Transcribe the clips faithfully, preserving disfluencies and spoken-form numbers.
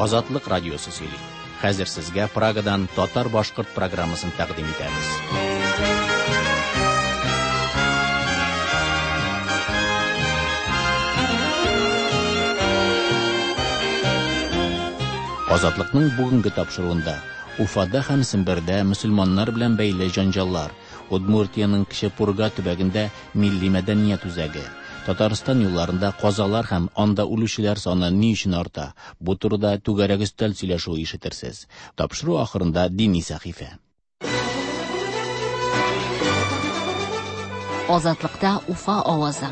Азатлык радиосы сөйли. Хәзер сезгә Прагадан татар-башкорт программасын тәкъдим итәбез. Азатлыкның бүгенге тапшыруында Уфада һәм Сембердә мөселманнар белән бәйле җанҗаллар, Удмуртияның Кече Пурга төбәгендә милли мәдәният үзәге, Татарстан юлларында казалар һәм анда үлүчеләр саны ни өчен арта? Бу турыда түгәрәк өстәл сөйләшүе ишетерсез. Тапшыру ахырында дини сәхифә. Азатлыкта Уфа авазы.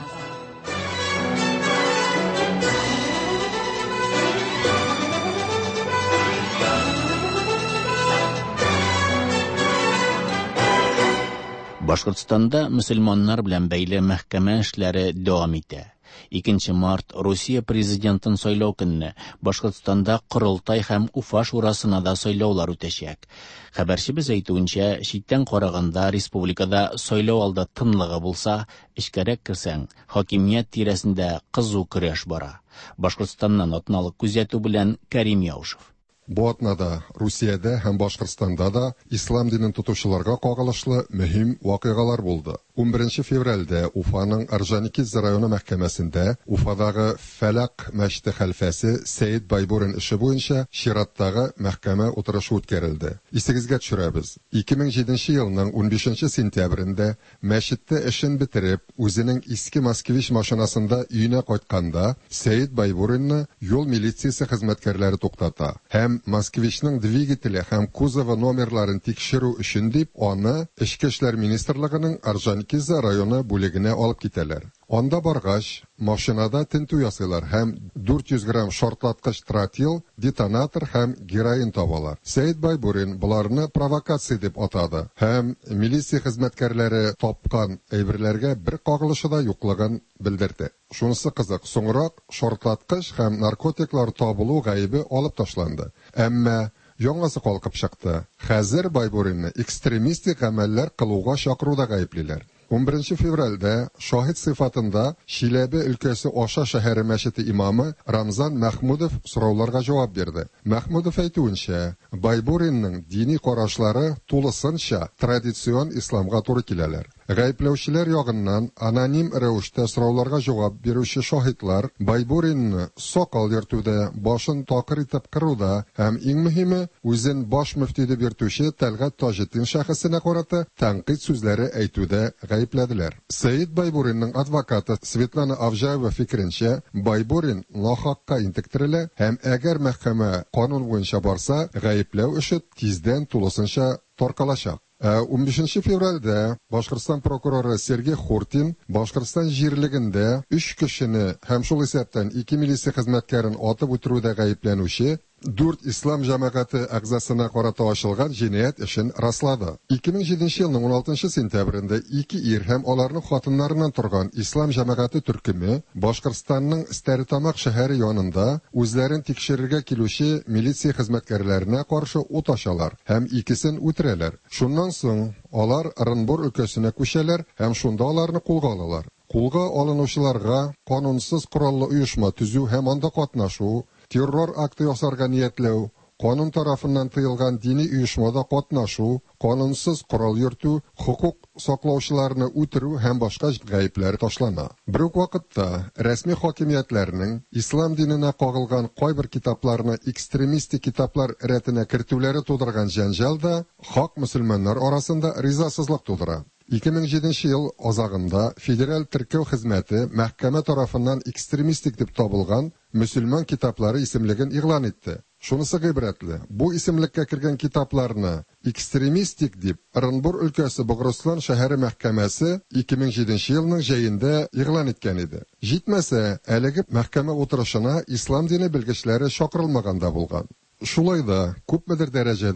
Башкортстанда мөселманнар белән бәйле мәхкәмә эшләре дәвам итә. икенче март Русия президентын сайлау көнне Башкортстанда Корылтай һәм Уфа шурасына да сайлаулар үтәчәк. Хәбәрчебез әйтүенчә, читтән караганда республикада сайлау алды тынлыгы булса, эчкәрәк керсәң, хакимият тирәсендә кызу көрәш бара. Башкортстаннан атналык күзәтү белән Кәрим Яушев. Бу атнада Русиядә һәм Башкортстанда да ислам динен тотучыларга кагылышлы мөһим вакыйгалар булды. ун беренче февральдә Уфаның Орджоникидзе районы мәхкәмәсендә Уфадагы Фәләк мәчете хәлфәсе Сәйид Байбурин эше буенча чираттагы мәхкәмә утырышы үткәрелде. Исегезгә төшерәбез. ике мең җиденче елның ун бишенче сентябрендә мәчеттә эшен бетереп, үзенең иске Москвич машинасында өенә кайтканда, Сәйид Байбуринны юл милициясе хезмәткәрләре туктата һәм Москвичның двигателе һәм кузовы номерларын тикшерү өчен дип, аны Эчке эшләр министрлыгының Орджоникидзе районы бүлегенә алып китәләр. Анда баргач, машинада тинтү ясыйлар һәм дүрт йөз грамм шартлаткыч тротил, детонатор һәм героин табалар. Сәйид Байбурин буларны провокация дип атады һәм милиция хезмәткәрләре тапкан әйберләргә бер кагылышы да юклыгын белдерде. Шунысы кызык, соңрак шартлаткыч һәм наркотиклар табылу гаебе алып ташланды. Әмма яңасы калкып чыкты. Хәзер Байбуринны экстремистик гамәлләр кылуга чакыруда гаеплиләр. ун беренче февральдә шаһид сыйфатында Чиләбе өлкәсе Аша шәһәре мәчете имамы Рамзан Мәхмүдов сорауларга җавап бирде. Мәхмүдов әйтүенчә, Байбуринның дини карашлары тулысынча традицион исламга туры киләләр. Гаепләүчеләр ягыннан аноним рәвештә сорауларга җавап бирүче шаһидлар Байбуринны сакал йөртүдә, башын такыр итеп кыруда һәм иң мөһиме, үзен баш мөфти дип йөртүче Тәлгат Таҗетдин шәхесенә карата тәнкыйть сүзләре әйтүдә гаепләделәр. Сәйид Байбуринның адвокаты Светлана Авжаева фикеренчә, Байбурин нахакка интектерелә һәм әгәр мәхкәмә канун буенча барса, гаепләү эше тиздән тулысынча таркалачак. ун бишенче февральдә Башкортстан прокуроры Сергей Хуртин Башкортстан җирлегендә өч кешене һәм шул исәптән ике милиция хезмәткәрен атып үтерүдә гаепләнүче дүрт ислам җәмәгате әгъзасына карата ачылган җинаять эшен раслады. ике мең җиденче елның ун алтынчы сентябрендә ике ир һәм аларның хатыннарыннан торган ислам җәмәгате төркеме Башкортстанның Стәрлетамак шәһәре янында үзләрен тикшерергә килүче милиция хезмәткәрләренә каршы ут ачалар һәм икесен үтерәләр. Шуннан соң алар Орынбор өлкәсенә күчәләр һәм шунда аларны кулга алалар. Кулга алынучыларга канунсыз кораллы оешма төзү һәм анда катнашу, террор акты ясарга ниятләү, канун тарафыннан тыелган дини оешмада катнашу, канунсыз корал йөртү, хукук саклаучыларны үтерү һәм башка гаепләр ташлана. Бер үк вакытта рәсми хакимиятләрнең ислам диненә кагылган кайбер китапларны экстремистик китаплар рәтенә кертүләре тудырган җәнҗал да хак мөселманнар арасында ризасызлык тудыра. ике мең җиденче ел азагында Федераль теркәү хезмәте мәхкәмә тарафыннан экстремистик дип табылган мөселман китаплары исемлеген игълан итте. Шунысы гыйбрәтле. Бу исемлеккә кергән китапларны экстремистик дип Орынбор өлкәсе Бугырслан шәһәре мәхкәмәсе ике мең җиденче елның җәендә игълан иткән иде. Җитмәсә, әлеге мәхкәмә утырышына ислам дине белгечләре чакырылмаганда булган. Шулай да күпмедер дәрәҗәдә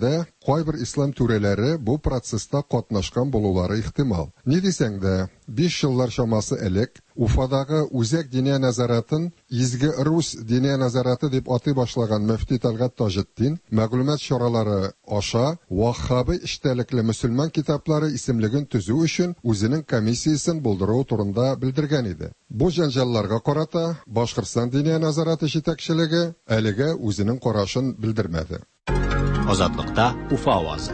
кайбер ислам түреләре бу процесста катнашкан булулары ихтимал. Ни дисәң дә, биш еллар чамасы элек Уфадагы үзәк диния назаратын Изге Рус диния назараты дип атый башлаган мөфти Талгат Таҗетдин мәгълүмат чаралары аша Ваххаби эштәлекле мөселман китаплары исемлеген төзү өчен үзенең комиссиясын булдыру турында белдергән иде. Бу җанҗалларга карата Башкортстан диния назараты җитәкчелеге әлегә үзенең карашын белдермәде. Азатлыкта Уфа авазы.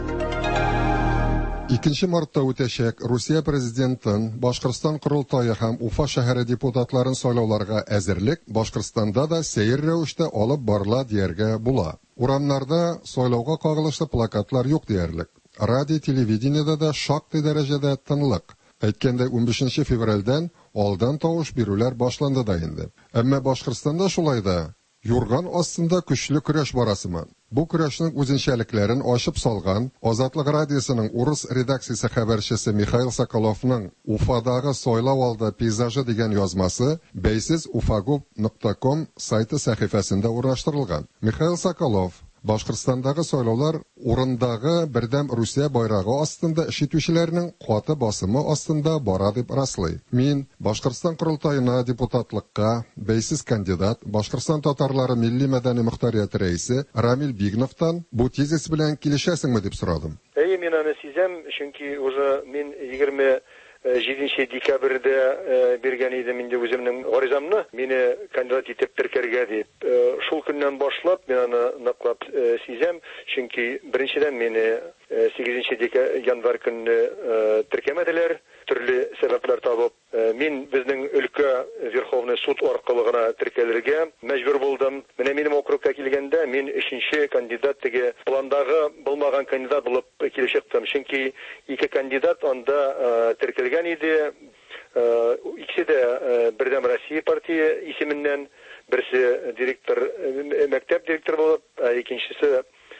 икенче мартта үтәчәк Русия президентын, Башкортстан Корылтайы һәм Уфа шәһәре депутатларын сайлауларга әзерлек Башкортстанда да сәер рәвештә алып барыла дияргә була. Урамнарда сайлауга кагылышлы плакатлар юк диярлек. Радио, телевидениедә дә шактый дәрәҗәдә тынлык. Әйткәндә унбишенче февральдән алдан тавыш бирүләр башланды да инде. Әмма Башкортстанда шулай да юрган астында көчле көрәш барасыман. Бу көрәшнең үзенчәлекләрен ачып салган Азатлык радиосының урыс редакциясе хәбәрчесе Михаил Соколовның Уфадагы сайлау алды пейзажы дигән язмасы бәйсез уфагуб нокта ком сайты сәхифәсендә урнаштырылган. Михаил Соколов Башкортстандагы сайлаулар урындагы бердәм Русия байрагы астында эшитүчеләрнең каты басымы астында бара дип раслый. Мин Башкортстан Корылтаена депутатлыкка бәйсез кандидат Башкортстан татарлары милли мәдәни мөхтәрияте рәисе Рамил Бигновтан бу тезис белән килешәсеңме дип сорадым. Әйе, мин аны сизәм, чөнки уже мин егерме җиденче декабрьдә биргән идем инде үземнең гаризамны, мине кандидат итеп теркәргә дип. Шул көннән башлап мин аны ныклап сизәм, чөнки беренчедән мине сигезенче январь көнне теркәмәделәр, төрле сәбәпләр табып. Мин безнең өлкә Верховный суд аркылы гына теркәлергә мәҗбүр булдым. Менә минем округка килгәндә мин өченче кандидат теге пландагы булмаган кандидат булып килеп чыктым. Чөнки ике кандидат анда теркәлгән иде. Икесе дә Бердәм Россия партия исеменнән, берсе директор, мәктәп директоры булып, икенчесе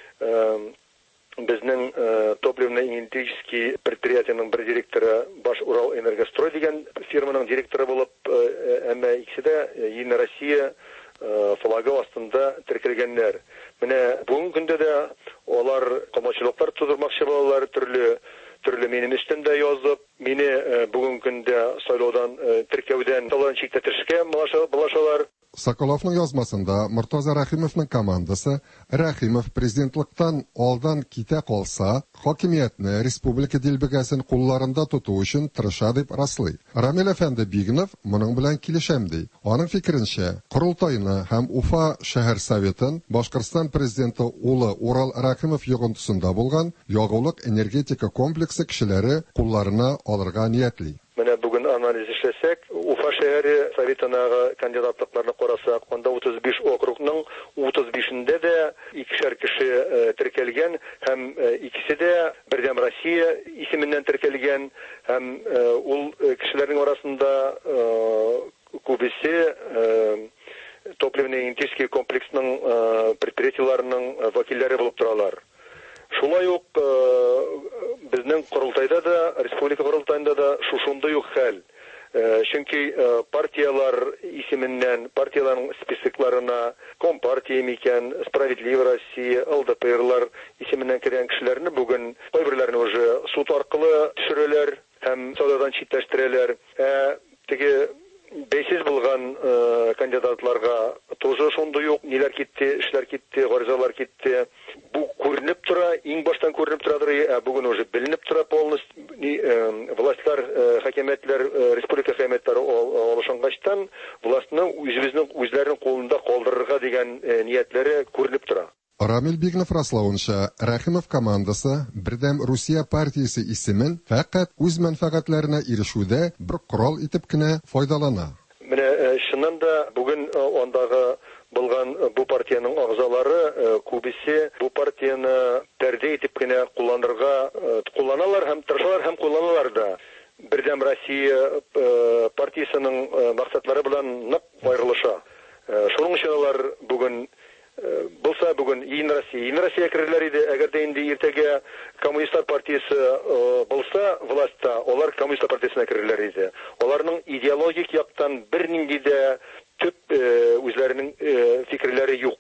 безнең топливно-энергетический предприятиянең бер директоры Баш Урал Энергострой дигән фирманың директоры булып, әмма икесе дә Единая Россия флагы астында теркәлгәннәр. Менә бүгенге көндә дә алар камачылыклар тудырмакчы булалар, төрле төрле минем өстендә язып, мине бүгенге көндә сайлаудан теркәүдән талан чиктә төшкә булашалар. Соколовның язмасында Мортаза Рахимовның командасы Рахимов президентлыктан алдан китә калса, хакимиятне республика дилбегәсен кулларында тоту өчен тырыша дип раслый. Рамил әфәнде Бигнов моның белән килешәм ди. Аның фикеренчә, Корылтайны һәм Уфа шәһәр советын Башкортстан президенты улы Урал Рахимов йогынтысында булган ягулык энергетика комплексы кешеләре кулларына алырга ниятли. Менә бүген анализ эшләсәк, Уфа шәһәре советынагы кандидатлыкларны карасак, анда утыз биш округның утыз бишендә дә икешәр кеше теркәлгән һәм икесе дә Бердәм Россия исеменнән теркәлгән һәм ул кешеләрнең арасында күбесе топливно-энергетический комплексның предприятиеләренең вәкилләре булып торалар. Шулай ук безнең Корылтайда да, республика Корылтайында да шушындый ук хәл. Чөнки партиялар исеменнән, партияларның списокларына Компартия микән, Справедливая Россия, ЛДПрлар исеменнән кергән кешеләрне бүген кайберләрне уже суд аркылы төшерәләр һәм сайлаудан читләштерәләр. Теге бәйсез булган кандидатларга тоже шундый ук ниләр китте, эшләр китте, гаризалар китте. Бу күренеп тора, иң баштан күренеп торадыр, ә бүген уже беленеп тора полностью. Властьлар, хакимиятләр, республика хакимиятләре алышынгачтан властьны үзебезнең үзләренең кулында калдырырга дигән ниятләре күренеп тора. Рамил Бигнов раславынча, Рахимов командасы Бердәм Русия партиясе исемен фақат үз мәнфәгатьләренә ирешүдә бер корал итеп кенә файдалана. Менә чыннан да бүген андагы булган бу партияның агзалары күбесе бу партияны пәрдә итеп кенә кулланырга кулланалар һәм тырышалар һәм кулланалар да. Бердәм Россия партиясының максатлары белән нык аерылыша. Шуның өчен алар бүген булса бүген Единая Россия, Единая Россия керләр иде, әгәр дә инде иртәгә Коммунистлар партиясе булса властьта, алар Коммунистлар партиясенә керләр иде. Аларның идеологик яктан бернинди дә төп үзләренең фикерләре юк.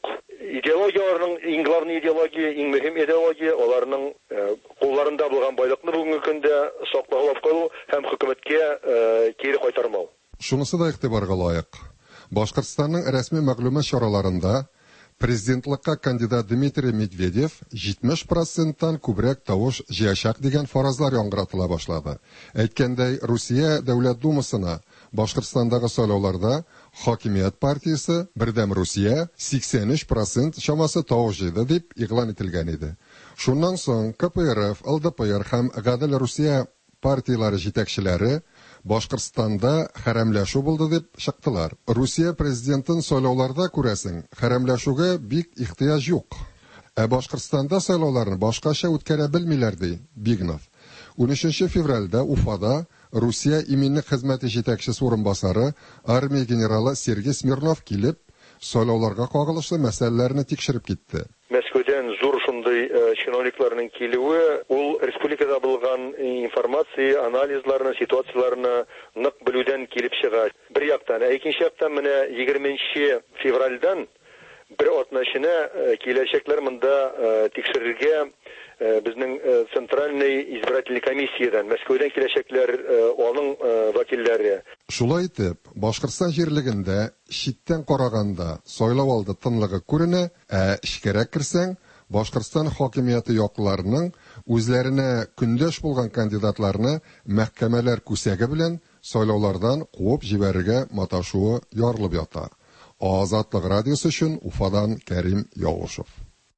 идеологияларның иң главный идеология, иң мөһим идеология аларның кулларында булган байлыкны бүгенге көндә саклап калу һәм хөкүмәткә кире кайтармау. Шунысы да игътибарга лаек. Башкортстанның рәсми мәгълүмат чараларында президентлыкка кандидат Дмитрий Медведев җитмеш проценттан күбрәк тавыш җыячак дигән фаразлар яңгыратыла башлады. Әйткәндәй, Русия Дәүләт Думасына Башкортстандагы сайлауларда Хакимият партиясе Бердәм Русия сиксән өч процент чамасы тавыш җыйды дип игълан ителгән иде. Шуннан соң КПРФ, ЛДПР һәм Гадел Русия партияләре җитәкчеләре Башкортстанда хәрәмләшү булды дип чыктылар. Русия президентын сайлауларда күрәсең, хәрәмләшүгә бик ихтыяҗ юк. Ә Башкортстанда сайлауларны башкача үткәрә белмиләр ди Бигнов. унөченче февральдә Уфада Русия иминлек хезмәте җитәкчесе урынбасары армия генералы Сергей Смирнов килеп, сайлауларга кагылышлы мәсьәләләрне тикшереп китте. Мәскәүдән зур шундый чиновникларның килүе, ул республикада булган информация, анализларны, ситуацияларны нык белүдән килеп чыга. Бер яктан, ә икенче яктан менә егерменче февральдән бер атнашына киләчәкләр монда тикшерергә безнең центральный избирательный комиссиядан Мәскәүдән киләчәкләр аның вәкилләре. Шулай итеп, Башкортстан җирлегендә читтән караганда сайлау алды тынлыгы күренә, ә эчкәрәк керсәң, Башкортстан хакимияте якларының үзләренә көндәш булган кандидатларны мәхкәмәләр күсәге белән сайлаулардан куып җибәрергә маташуы ярылып ята. Азатлык радиосы өчен Уфадан Кәрим Явушев.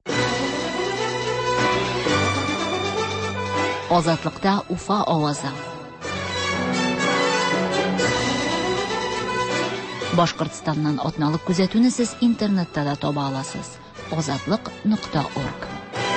Азатлыкта Уфа авазы. Башкортстаннан атналык күзәтүне сез интернетта да таба аласыз. азатлык нокта орг.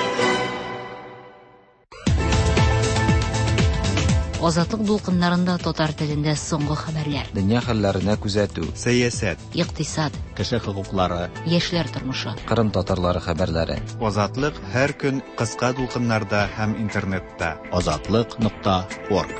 Азатлык дулкыннарында татар телендә соңгы хәбәрләр. Дөнья хәлләренә күзәтү, сәясәт, икътисад, кеше хокуклары, яшьләр тормышы, Кырым татарлары хәбәрләре. Азатлык һәр көн кыска дулкыннарда һәм интернетта. азатлык нокта орг.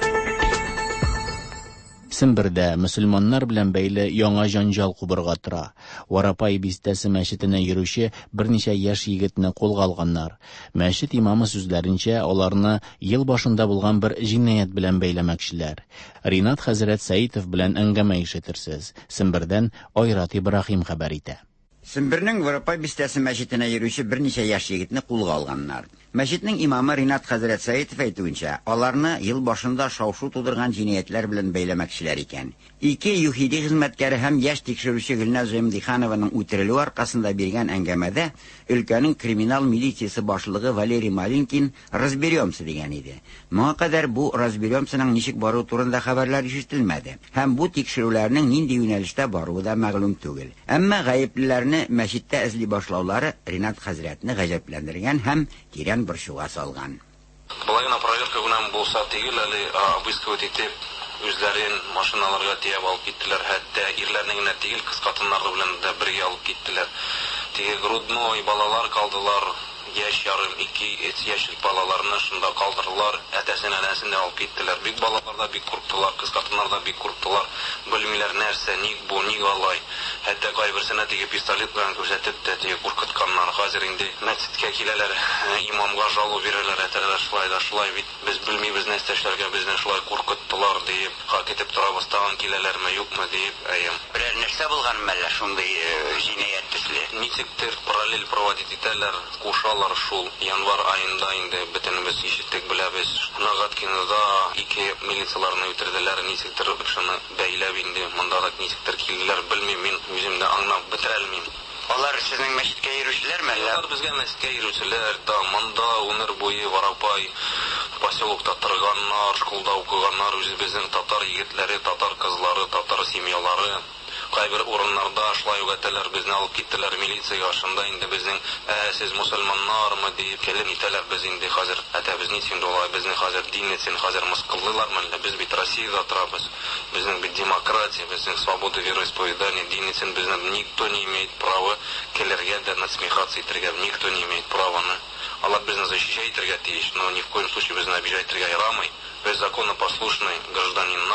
Сембердә мөселманнар белән бәйле яңа җанҗал кубырга тора. Варапай бистәсе мәчетенә йөрүче берничә яшь егетне кулга алганнар. Мәчет имамы сүзләренчә, аларны ел башында булган бер җинаять белән бәйләмәкчеләр. Ринат хәзрәт Сәитов белән әңгәмә ишетерсез. Сембердән Айрат Ибраһим хәбәр итә. Сембернең Варапай бистәсе мәчетенә йөрүче берничә яшь егетне кулга алганнар. Мәчетнең имамы Ринат хәзрәт Сәитов әйтүенчә, аларны ел башында шау-шу тудырган җинаятлар белән бәйләмәкчеләр икән. Ике юхиди хезмәткәре һәм яшь тикшерүче Гөлназ Җәмдиханованың үтерелү аркасында биргән әңгәмәдә өлкәнең криминал милициясе башлыгы Валерий Малинкин «Разберемся» дигән иде. Моңа кадәр бу «Разберемся»ның ничек бару турында хәбәрләр ишетелмәде. Һәм бу тикшерүләрнең нинди юнәлештә баруы да мәгълүм түгел. Әмма гаеплеләрне мәчеттә эзли башлаулары Ринат хәзрәтне гаҗәпләндергән һәм тирән бер шуга салган. Болай гына проверка белән булса түгел, әле обыскивать итеп, үзләрен машиналарга тиеп алып киттеләр, хәтта ирләрне генә түгел, кыз хатыннары белән дә бергә алып киттеләр. Теге грудной балалар калдылар, яшь ярым ике яшьлек балаларны шунда калдырдылар, әтәсен әнәсен дә алып киттеләр. Бик балалар да бик курыктылар, кыз хатыннар да бик курыктылар. Белмиләр нәрсә, ник бу, ник алай. Хәтта кайберсенә теге пистолет белән күрсәтеп тә теге куркытканнар. Хәзер инде мәчеткә киләләр, имамга жалу бирәләр, әтәләр шулай да шулай бит. Без белмибез нәрсә эшләргә, безне шулай куркыттылар дип, хак итеп торабыз, тагын киләләрме, юкмы дип, әйем. Берәр нәрсә булган мәллә шундый җинаять төсле. Ничектер параллель проводить итәләр, кушалар шул. Январ айында инде бөтенебез ишеттек, беләбез. Нагаткинда ике милицияларны үтерделәр, ничектер шуны бәйләп инде, монда да ничектер килделәр, белмим, мин үзем дә аңлап бетерә алмыйм. Алар сезнең мәчеткә йөрүчеләрме? Алар безгә мәчеткә йөрүчеләр, да, монда гомер буе Варапай поселокта торганнар, школда укыганнар, үзебезнең татар егетләре, татар кызлары, татар семьялары. Кайбер урыннарда шулай үгәтәләр, безне алып киттеләр милициягә, шунда инде безнең «Ә, сез мусульманнармы?» дип килеп итәләр, без инде хәзер әтәбез нисен дулай, безне хәзер дин итсен, хәзер мыскыллыйлармы, без бит Россиядә торабыз, безнең бит демократия, безнең свобода вероисповедания, дин итсен, безне никто не имеет права келергә дә насмехаться итәргә, никто не имеет праваны. Алар безне защищать итәргә тиеш, но ни в коем случае безне обижать итәргә ярамый. Без законопослушный гражданиннар,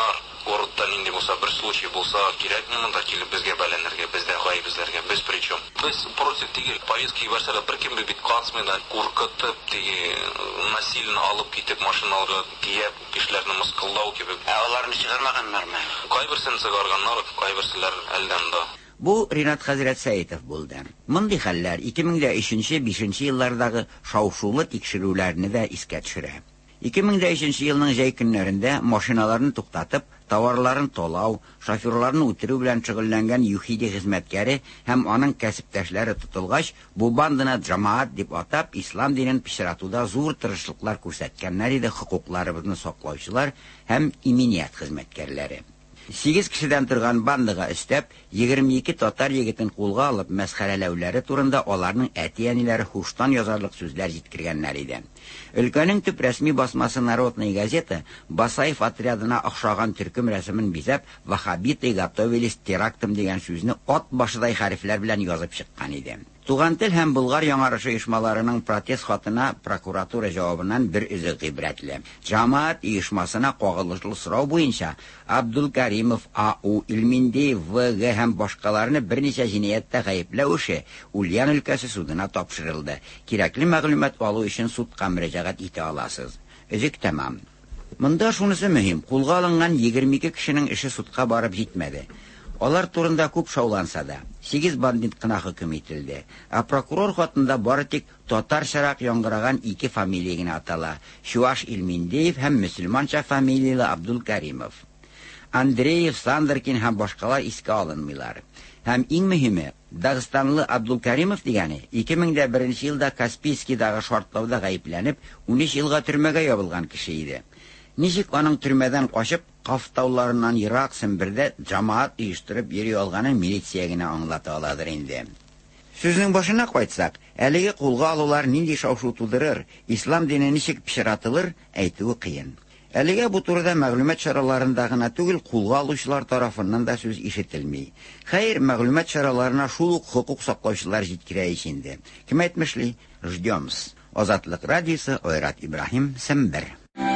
городтан инде булса, бер случай булса, кирәкме монда килеп безгә бәләнергә, бездә гаибезләргә, без причем. Без против тиге повестки ибәрсәләр, бер кем бит катмыйдан, куркытып, тиге насильно алып китеп машиналарга тиеп, кешеләрне мыскылдау кебек. Ә аларны чыгармаганнармы? Кайберсен чыгарганнар, кайберселәр әлдән дә. Бу Ринат Хәзрәт Сәетов булды. Мондый хәлләр ике мең өченче-бишенче еллардагы шау-шулы тикшерүләрне дә искә төшерә. ике мең өченче елның җәй көннәрендә машиналарны туктатып, товарларын толау, шоферларны үтерү белән шөгыльләнгән ЮХИДИ хезмәткәре һәм аның кәсептәшләре тотылгач, бу банданы җәмәгать дип атап, ислам динен пичратуда зур тырышлыклар күрсәткәннәр иде хокукларыбызны саклаучылар һәм иминiyat хезмәткәрләре. Сигез кешедән торган бандага өстәп, егерме ике татар егетен кулга алып, мәсхәрәләүләре турында аларның әти-әниләре хуштан язарлык сүзләр җиткергәннәр иде. Өлкәнең төп рәсми басмасы Народная газета Басаев отрядына охшаган төркем рәсемен бизәп, вахабиты готовились терактом дигән сүзне ат башыдай хәрефләр белән язып чыккан иде. Туган тел һәм Болгар яңарышы оешмаларының протест хатына прокуратура җавабыннан бер үзе гыйбрәтле. Җәмәгать оешмасына кагылышлы сорау буенча Абдулкаримов, АУ, Илминдеев, ВГ һәм башкаларны берничә җинаятьтә гаепләү эше Ульян өлкәсе судына тапшырылды. Кирәкле мәгълүмат алу өчен судка мөрәҗәгать итә аласыз. Өзек тәмам. Монда шунысы мөһим, кулга алынган егерме ике кешенең эше судка барып җитмәде. Алар турында күп шауланса да, сигез бандит кына хөкем ителде. Ә прокурор хатында бары тик татарчарак яңгыраган ике фамилия генә атала: Чуваш Илминдеев һәм мөселманча фамилиялы Абдулкаримов. Андреев, Сандеркин һәм башкалар искә алынмыйлар. Һәм иң мөһиме, Дагыстанлы Абдулкаримов дигәне ике мең беренче елда Каспийскидагы шартлауда гаепләнеп, ун өч елга төрмәгә ябылган кеше иде. Ничек аның төрмәдән качып, Кафтауларыннан ерак Сембердә җәмәгать оештырып йөри алганын милиция генә аңлата аладыр инде. Сүзнең башына кайтсак, әлеге кулга алулар нинди шау-шу тудырыр, ислам дине ничек пичратылыр, әйтүе кыен. Әлегә бу турыда мәгълүмат чараларында гына түгел, кулга алучылар тарафыннан да сүз ишетелми. Хәер, мәгълүмат чараларына шул ук хукук саклаучылар җиткерә инде. Кем әйтмешли, ждёмс. Азатлык радиосы, Ойрат Ибраһим, Сембер.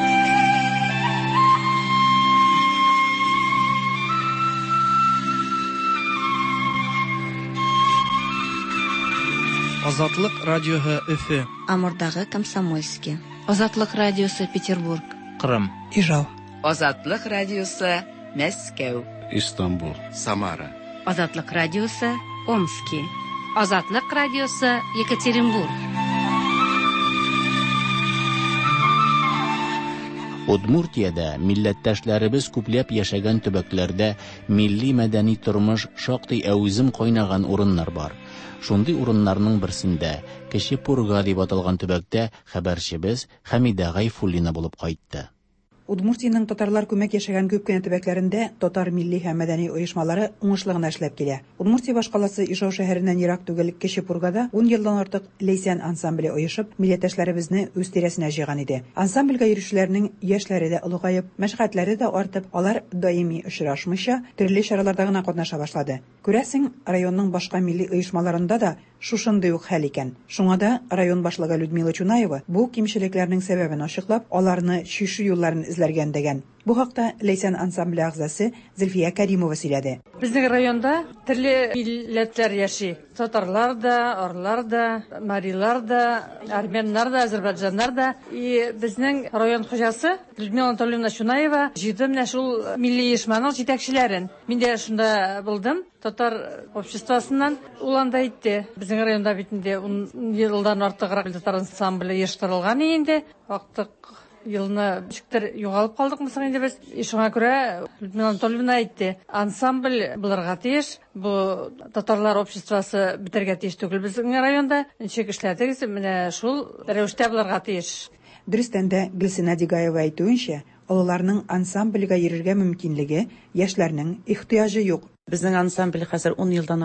Азатлык радиоһы Өфе. Амурдагы Комсомольский. Азатлык радиосы Петербург. Кырым. Ижау. Азатлык радиосы Мәскәү. Истанбул. Самара. Азатлык радиосы Омский. Азатлык радиосы Екатеринбург. Удмуртиядә милләттәшләребез күпләп яшәгән төбәкләрдә милли мәдәни тормыш шактый әүзем кайнаган урыннар бар. Шундый урыннарның берсендә, Кече Пурга дип аталган төбәктә хәбәрчебез Хәмидә Гайфуллина булып кайтты. Удмуртиянең татарлар күмәк яшәгән күп кенә төбәкләрендә татар милли һәм мәдәни оешмалары уңышлы гына эшләп килә. Удмуртия башкаласы Ижау шәһәреннән ерак түгел Кече Пургада ун елдан артык Лейсән ансамбле оешып, милләттәшләребезне үз тирәсенә җыйган иде. Ансамбльгә йөрүчеләрнең яшьләре дә олыгаеп, мәшгатьләре дә артып, алар даими очрашмыйча төрле чараларда гына катнаша башлады. Күрәсең, районның башка милли оешмаларында да шушындый ук хәл икән. Шуңа да район башлыгы Людмила Чунаева бу кимчелекләрнең сәбәбен ачыклап, аларны чишү юлларын эзләргән дигән. Бу хакта Лейсән ансамбле әгъзасы Зөлфия Кәримова сөйләде. Безнең районда төрле милләтләр яши. Татарлар да, орлар да, марилар да, армяннар да, азәрбайҗаннар да. И безнең район хуҗасы Людмила Анатольевна Чунаева җыйды менә шул милли оешманың җитәкчеләрен. Мин дә шунда булдым. Татар обществосыннан ул анда әйтте. Безнең районда бит инде ун елдан артыграк татар ансамбле оештырылган инде. Актык елны ничектер югалып калдыкмы соң инде без. Шуңа күрә Людмила Анатольевна әйтте, ансамбль булырга тиеш, бу татарлар обществосы битәргә тиеш түгел безнең районда. Ничек эшләдегез, менә шул рәвештә булырга тиеш. Дөрестән дә Гөлсинә Дигаева әйтүенчә, олыларның ансамбльгә йөрергә мөмкинлеге яшьләрнең ихтыяҗы юк. Безнең ансамбль хәзер ун елдан артык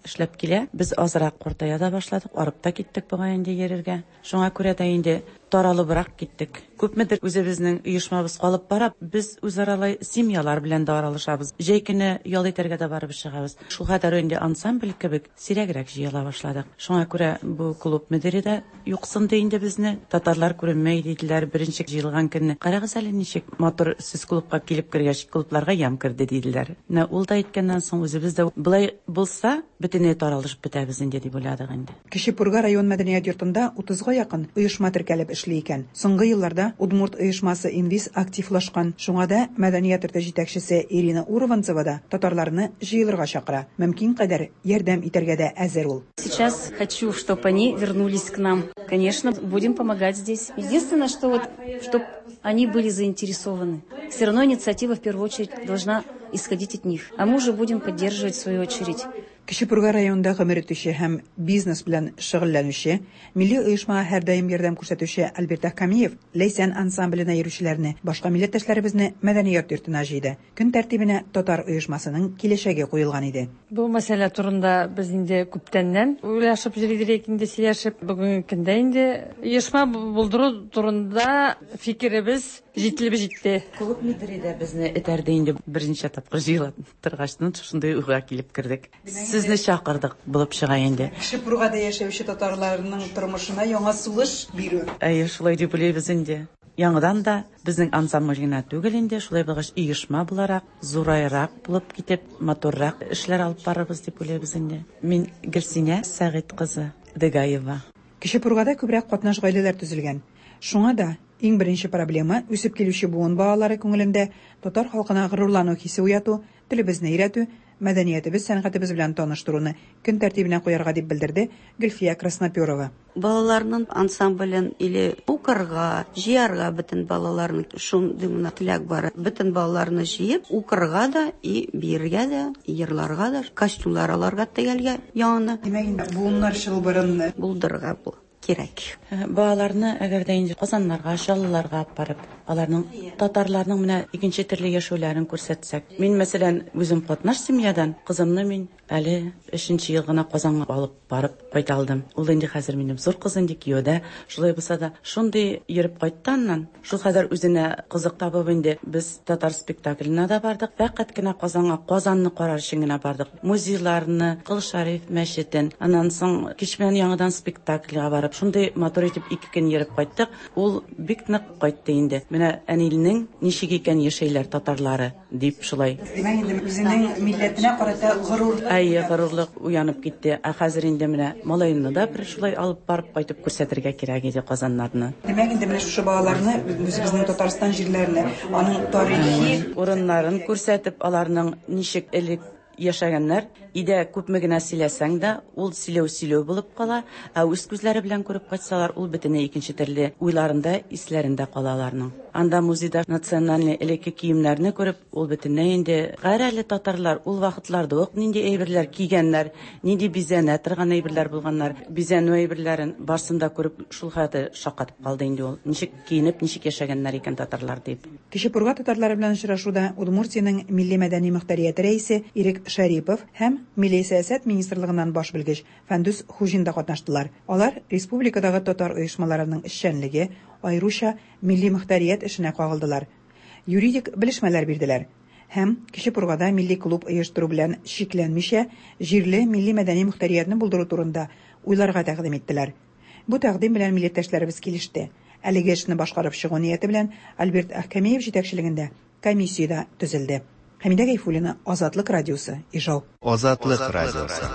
эшләп килә. Без азрак картая да башладык, арып та киттек буга инде йөрергә. Шуңа күрә дә инде таралыбрак киттек. Күпмедер үзебезнең оешмабыз калып бара, без үзара семьялар белән дә аралашабыз. Җәй көне ял итәргә дә барып чыгабыз. Шул кадәр инде ансамбль кебек сирәгрәк җыела башладык. Шуңа күрә бу клуб мөдире дә юксынды инде безне. Татарлар күренмәй диделәр беренче җыелган көнне. Карагыз әле ничек матур сез клубка килеп кергәч, клубларга ям керде диделәр. Менә ул да әйткәннән соң үзебез дә булай булса, бөтенләй таралышып бетәбез инде дип уйладык инде. Кече Пурга район мәдәният йортында утызга якын оешма теркәлеп эшли икән. Соңгы елларда Удмурт оешмасы инвиз активлашкан. Шуңа да мәдәният йорты җитәкчесе Ирина Урованцева да татарларны җыелырга чакыра. Мөмкин кадәр ярдәм итәргә дә әзер ул. Сейчас хочу, чтобы они вернулись к нам. Конечно, будем помогать здесь. Единственное, что вот, чтобы они были заинтересованы. Все равно инициатива в первую очередь должна исходить от них. А мы уже будем поддерживать в свою очередь. Кече Пурга районында гомер итүче һәм бизнес белән шөгыльләнүче, милли оешма һәр даим ярдәм күрсәтүче Альберт Ахкамиев Лейсән ансамбленә йөрүчеләрне, башка милләттәшләребезне мәдәният йортына җыйды. Көн тәртибенә татар оешмасының киләчәге куелган иде. Бу мәсьәлә турында без инде күптәннән уйлашып йөридек инде сөйләшеп, бүгенге көндә инде оешма булдыру турында фикеребез җителеп җитте. Клуб лидеры да безне этәрде инде беренче тапкыр җыелып торгачтан шундый уйга килеп кердек. Сезне чакырдык булып чыга инде. Кече Пургада яшәүче татарларның тормышына яңа сулыш бирү. Әйе, шулай дип уйлыйбыз инде. Яңадан да безнең ансамбль гына түгел инде, шулай булгач оешма буларак, зурайрак булып китеп, моторрак эшләр алып барабыз дип уйлыйбыз инде. Мин Гөлсинә Сәгыйть кызы Дегаева. Кече Пургада күбрәк катнаш гаиләләр төзелгән. Шуңа да иң беренче проблема үсеп килүче буын балалары күңелендә татар халкына горурлану хисе уяту, телебезне өйрәтү, мәдәниятебез, сәнгатебез белән таныштыруны көн тәртибенә куярга дип белдерде Гөлфия Красноперова. Балаларның ансамблен или укырга, җыярга бөтен балаларның шундый гына теләк бар. Бөтен балаларны җыеп, укырга да, и биергә дә, йырларга да, костюмнар аларга тегелгә яңаны. Димәк, буыннар шылбырын булдырырга бу кирәк. Балаларны әгәр дә инде Казаннарга, Чаллыларга апарып, аларның татарларның менә икенче төрле яшәүләрен күрсәтсәк. Мин мәсәлән үзем катнаш семьядан, кызымны мин әле өченче ел гына Казанга алып барып кайта алдым. Ул инде хәзер минем зур кызым ди киюдә. Шулай булса да, шундый йөреп кайтканнан, шул хәзер үзенә кызык табып инде без татар спектакленә дә бардык. Фәкать кенә Казанга, Казанны карар өчен генә бардык. Музейларны, Кыл Шариф мәчетен, аннан соң кич белән яңадан спектакльгә барып, шундый мотор итеп ике көн йөреп кайттык. Ул бик нык кайтты инде. Менә әнилнең ничек икән яшәйләр татарлары дип шулай. Димәк, инде үзенең милләтенә карата горур. Әйе, горурлык уянып китте. Ә хәзер инде менә малайны да бер шулай алып барып кайтып күрсәтергә кирәк иде Казаннарны. Димәк, инде менә шушы балаларны үзебезнең Татарстан җирләренә, аның тарихи урыннарын күрсәтеп, аларның ничек элек яшәгәннәр, иде күпме генә сөйләсәң дә, ул сөйләү сөйләү булып кала, ә үз күзләре белән күреп кайтсалар, ул бөтенләй икенче төрле уйларында, исләрендә калаларның. Анда музейда национальный элекке киемнәрне күреп, ул бөтенләй инде гәрәле татарлар, ул вакытларда ук нинди әйберләр кигәннәр, нинди бизәнә торган әйберләр булганнар, бизәнү әйберләрен барсында күреп, шул хәтле шаккатып калды инде ул. Ничек киенеп, ничек яшәгәннәр икән татарлар дип. Кече Пурга татарлары белән очрашуда Удмуртиянең милли мәдәни мөхтәрияте рәисе Ирек Шәрипов һәм Милли сәясәт министрлыгыннан баш белгеч Фәндүс Хуҗин да катнаштылар. Алар республикадагы татар оешмаларының эшчәнлеге, аеруча милли мөхтәрият эшенә кагылдылар. Юридик белешмәләр бирделәр. Һәм Кече Пургада милли клуб оештыру белән шикләнмичә, җирле милли мәдәни мөхтәриятне булдыру турында уйларга тәкъдим иттеләр. Бу тәкъдим белән милләттәшләребез килеште. Әлеге эшне башкарып чыгу нияте белән Альберт Ахкамиев җитәкчелегендә комиссия төзелде. Хәмидә Гайфуллина, Азатлык радиосы, Ижау. Азатлык радиосы.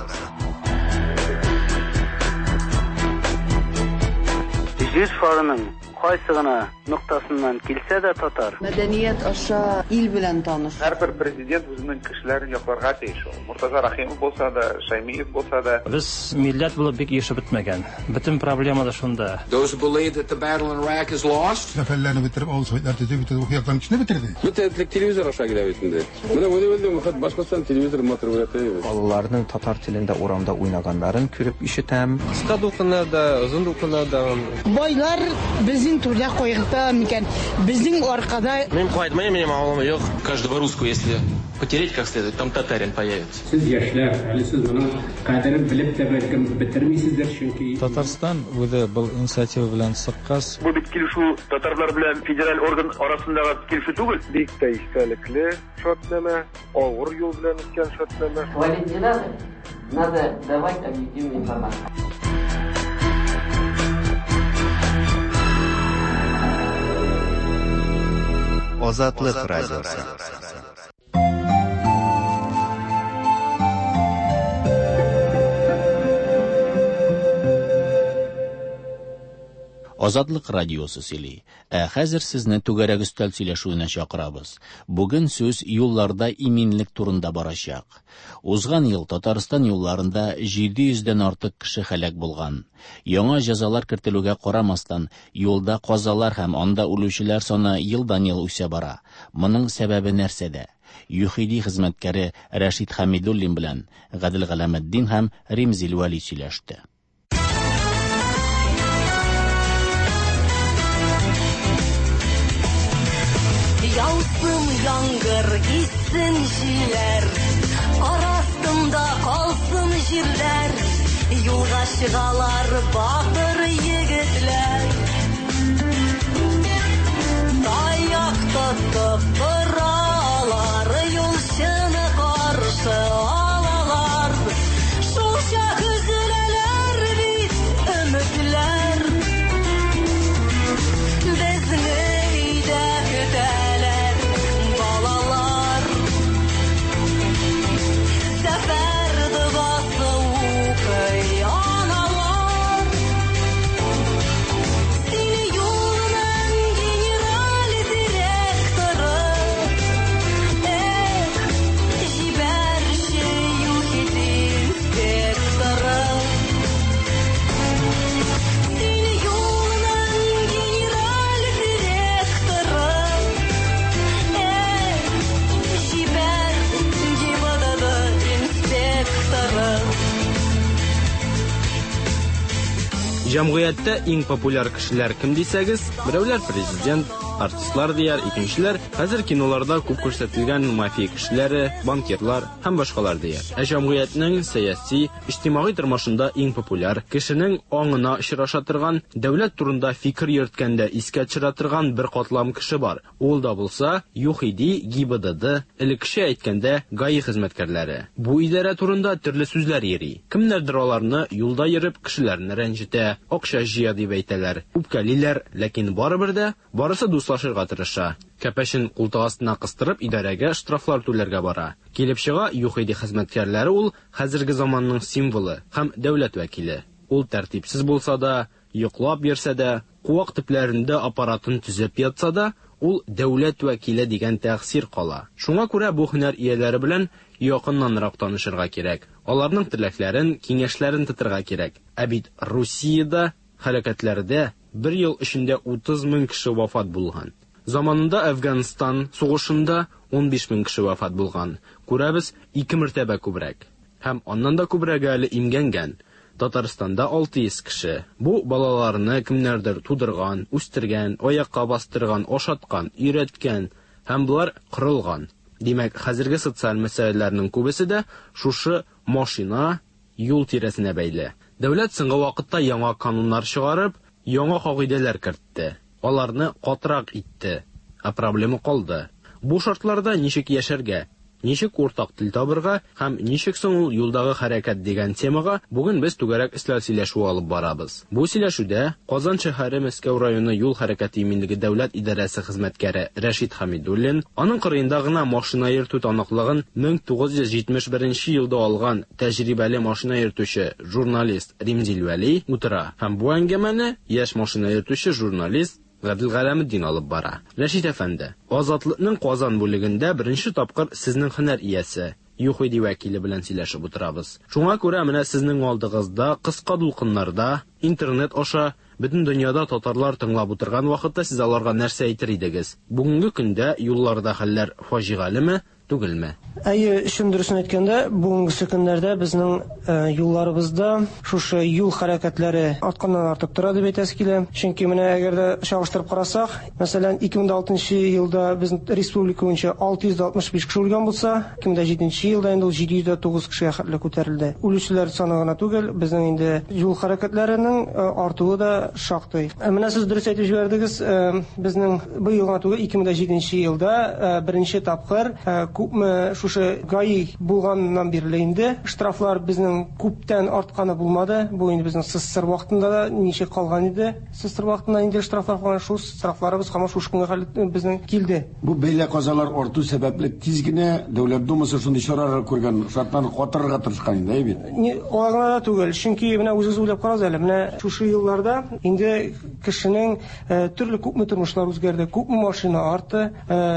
Җир шарының кайсы гына нуктасыннан килсә дә татар. Мәдәният аша ил белән таныш. Һәрбер президент үзенең кешеләрен якларга тиеш. Муртаза Рахимов булса да, Шаймиев булса да. Без милләт булып бик яшәп бетмәгән. Бөтен проблема да шунда. Those who believe that the battle in Iraq is lost. Нәфәлләрне битереп, авыз сөйләр төзеп битереп, ухыякларын кичне битерде. Бөтенлек телевизор аша килә бит инде. Менә уйный белдем, хәт башкасынан телевизор мотор үтә. Балаларның татар телендә урамда уйнаганнарын күреп ишетәм. Кыска дулкыннарда, озын дулкыннарда. Байлар безнең түрдә кайгырта микән? Безнең аркада. Мин кайтмыйм, минем авылым юк. Каждого русского, если потереть как следует, там татарин появится. Татарстан үзе был инициатива белән сыккас. Бу бит килешү татарлар белән федераль орган арасындагы килешү түгел. Бик тә истәлекле шартлама, авыр юл белән үткән шартлама. Говорить не надо, надо давать объективную информацию. Азатлык радиосы. Азатлык радиосы сөйли. Ә хәзер сезне түгәрәк өстәл сөйләшүенә чакырабыз. Бүген сүз юлларда иминлек турында барачак. Узган ел Татарстан юлларында җиде йөздән артык кеше һәлак булган. Яңа җәзалар кертелүгә карамастан, юлда казалар һәм анда үлүчеләр саны елдан-ел үсә бара. Моның сәбәбе нәрсәдә? ЮХИДИ хезмәткәре Рәшид Хәмидуллин белән Гадел Галәметдин һәм Римзил Вәли сөйләште. Яусın яңгыр, исsin җилләр, арасында калсын җирләр, юлга чыгалар батыр егетләр. Таяк тотып торалар, юлчыны каршы алалар, шулча күзләләр бит өметләр. Безне өйдә көтәләр балалар, сәфәрде басу көй аналар. Сине юлның генераль директоры, эх, җибәрче ЮХИДИ инспекторы. Сине юлның генераль директоры, эх, җибәр ГИБДД инспекторы. Җәмгыятьтә иң популяр кешеләр кем дисәгез, берәүләр президент, артистлар дияр, икенчеләр хәзер киноларда күп күрсәтелгән мафия кешеләре, банкирлар һәм башкалар дияр. Ә җәмгыятьнең сәяси, иҗтимагый тормышында иң популяр, кешенең аңына очраша торган, дәүләт турында фикер йөрткәндә искә төшерә торган бер катлам кеше бар. Ул да булса ЮХИДИ, ГИБДД, элеккечә әйткәндә ГАИ хезмәткәрләре. Бу идарә турында төрле сүзләр йөри. Кемнәрдер аларны юлда йөреп кешеләрне рәнҗетә, акча җыя дип әйтәләр, үпкәлиләр, ләкин барыбер дә барысы дуслашырга тырыша. Кәпәшен култык астына кыстырып идарәгә штрафлар түләргә бара. Килеп чыга ЮХИДИ хезмәткәрләре ул хәзерге заманның символы һәм дәүләт вәкиле. Ул тәртипсез булса да, йоклап йөрсә дә, куак төпләрендә аппаратын төзеп ятса да, ул дәүләт вәкиле дигән тәхсир кала. Шуңа күрә бу һөнәр ияләре белән якыннанрак танышырга кирәк. Аларның теләкләрен, киңәшләрен тотырга кирәк. Ә бит Русиядә хәрәкәтләрдә бер ел эчендә утыз мең кеше вафат булган. Заманында Әфганстан сугышында он биш мең кеше вафат булган. Күрәбез ике мәртәбә күбрәк. Һәм аннан да күбрәге әле имгәнгән. Татарстанда алты йөз кеше. Бу балаларны кемнәрдер тудырган, үстергән, аякка бастырган, ашаткан, өйрәткән һәм булар кырылган. Димәк, хәзерге социаль мәсьәләләрнең күбесе дә шушы машина, юл тирәсенә бәйле. Дәүләт соңгы вакытта яңа кануннар чыгарып, яңа кагыйдәләр кертте. Аларны катырак итте. Ә проблема калды. Бу шартларда ничек яшәргә, ничек уртак тел табырга һәм ничек соң ул юлдагы хәрәкәт дигән темага бүген без түгәрәк өстәл сөйләшү алып барабыз. Бу сөйләшүдә Казан шәһәре Мәскәү районы юл хәрәкәте иминлеге дәүләт идарәсе хезмәткәре Рәшид Хәмидуллин, аның кырыенда гына машина йөртү таныклыгын мең тугыз йөз җитмеш беренче елда алган тәҗрибәле машина йөртүче журналист Римзил Вәли утыра һәм бу әңгәмәне яшь машина йөртүче журналист Гадел Галәметдин алып бара. Рәшид әфәнде, Азатлыкның Казан бүлегендә беренче тапкыр сезнең һөнәр иясе, ЮХИДИ вәкиле белән сөйләшеп утырабыз. Шуңа күрә менә сезнең алдыгызда кыска дулкыннарда, интернет аша бөтен дөньяда татарлар тыңлап утырган вакытта сез аларга нәрсә әйтер идегез? Бүгенге көндә юлларда хәлләр фаҗигалеме, түгелме? Әйе, өчен дөресен әйткәндә, бүгенге көннәрдә безнең юлларыбызда шушы юл хәрәкәтләре артканнан артып тора дип әйтәсе килә. Чөнки менә әгәр дә чагыштырып карасак, мәсәлән, ике мең алтынчы елда безнең республика буенча алты йөз алтмыш биш кеше үлгән булса, ике мең җиденче елда инде ул җиде йөз тугыз кешегә хәтле күтәрелде. Үлүчеләр саны гына түгел, безнең инде юл хәрәкәтләренең артуы да шактый. Менә сез дөрес әйтеп җибәрдегез, безнең быел гына түгел, ике мең җиденче елда беренче тапкыр күпме шушы ГАИ булганнан бирле инде штрафлар безнең күптән артканы булмады. Бу инде безнең СССР вакытында да ничек калган иде. СССР вакытында инде штрафлар калган, шул штрафларыбыз һәм шушы көнгә безнең килде. Бу бәйлә казалар арту сәбәпле тиз генә дәүләт думасы шундый чаралар күргән, шартларны катырырга тырышкан инде, әйбит. Аларга да түгел, чөнки менә үзегез уйлап карагыз әле, менә шушы елларда инде кешенең төрле күпме тормышлар үзгәрде, күпме машина артты,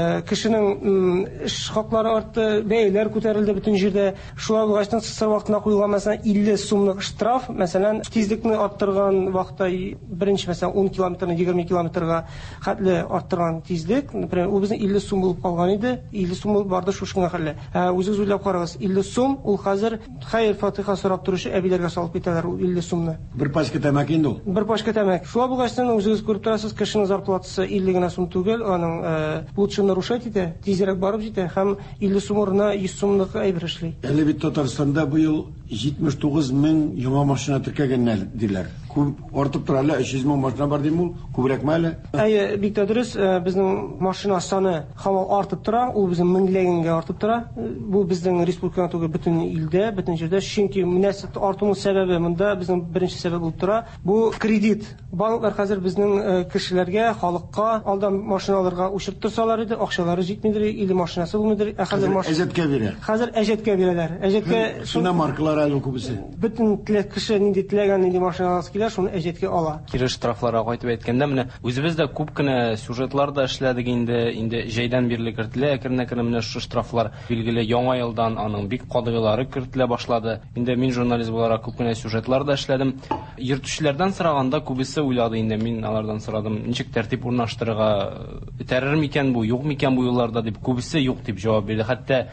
кешенең эш хаклары артты, бәяләр күтәрелде бөтен җирдә. Шулай булгач, СССР вакытында куелган мәсәлән илле сумлык штраф, мәсәлән, тизлекне арттырган вакытта беренче мәсәлән ун километрны егерме километрга хәтле арттырган тизлек, например, ул безнең илле сум булып калган иде, илле сум булып барды шушыңа хәлле. Үзегез уйлап карагыз, илле сум ул хәзер хәйр фатиха сорап торучы әбиләргә салып китәләр ул илле сумны. Бер пачка тәмәке инде ул. Бер пачка тәмәке. Шулай булгач, үзегез күреп торасыз, кешенең зарплатасы илле генә сум түгел, аның булышын нарушать итә, тизрәк барып җитә һәм илле сум урынына йөз сумлык әйбер эшли. Әле бит Татарстанда быел җитмеш тугыз мең яңа машина теркәгәннәр диләр. Күп артып тора әле, өч йөз мең машина бар дим ул, күбрәкме әле? Әйе, бик тә дөрес, безнең машина саны һаман артып тора, ул безнең меңләгәнгә артып тора. Бу безнең республикада түгел, бөтен илдә, бөтен җирдә, чөнки мөнәсәбәт артуның сәбәбе монда безнең беренче сәбәп булып тора. Бу кредит. Банклар хәзер безнең кешеләргә, халыкка алдан машина алырга учрет торсалар иде, акчалары җитмидер, или машинасы булмыйдыр. Хәзер әҗәткә бирә. Хәзер әҗәткә бирәләр. Әҗәткә шуна маркалар әле күбесе. Бөтен кеше нинди теләгән нинди машина аласы килә, шуны әҗәткә ала. Кире штрафларга кайтып әйткәндә, менә үзебез дә күп кенә сюжетлар да эшләдек инде, инде җәйдән бирле кертелә, әкрен-әкрен менә шу штрафлар билгеле яңа елдан аның бик кадыйлары кертелә башлады. Инде мин журналист буларак күп кенә сюжетлар да эшләдем. Йөртүчеләрдән сораганда күбесе уйлады инде, мин алардан сорадым, ничек тәртип урнаштырырга, бетәрер микән бу, юк микән бу юлларда дип, күбесе юк дип җавап бирде. Хәтта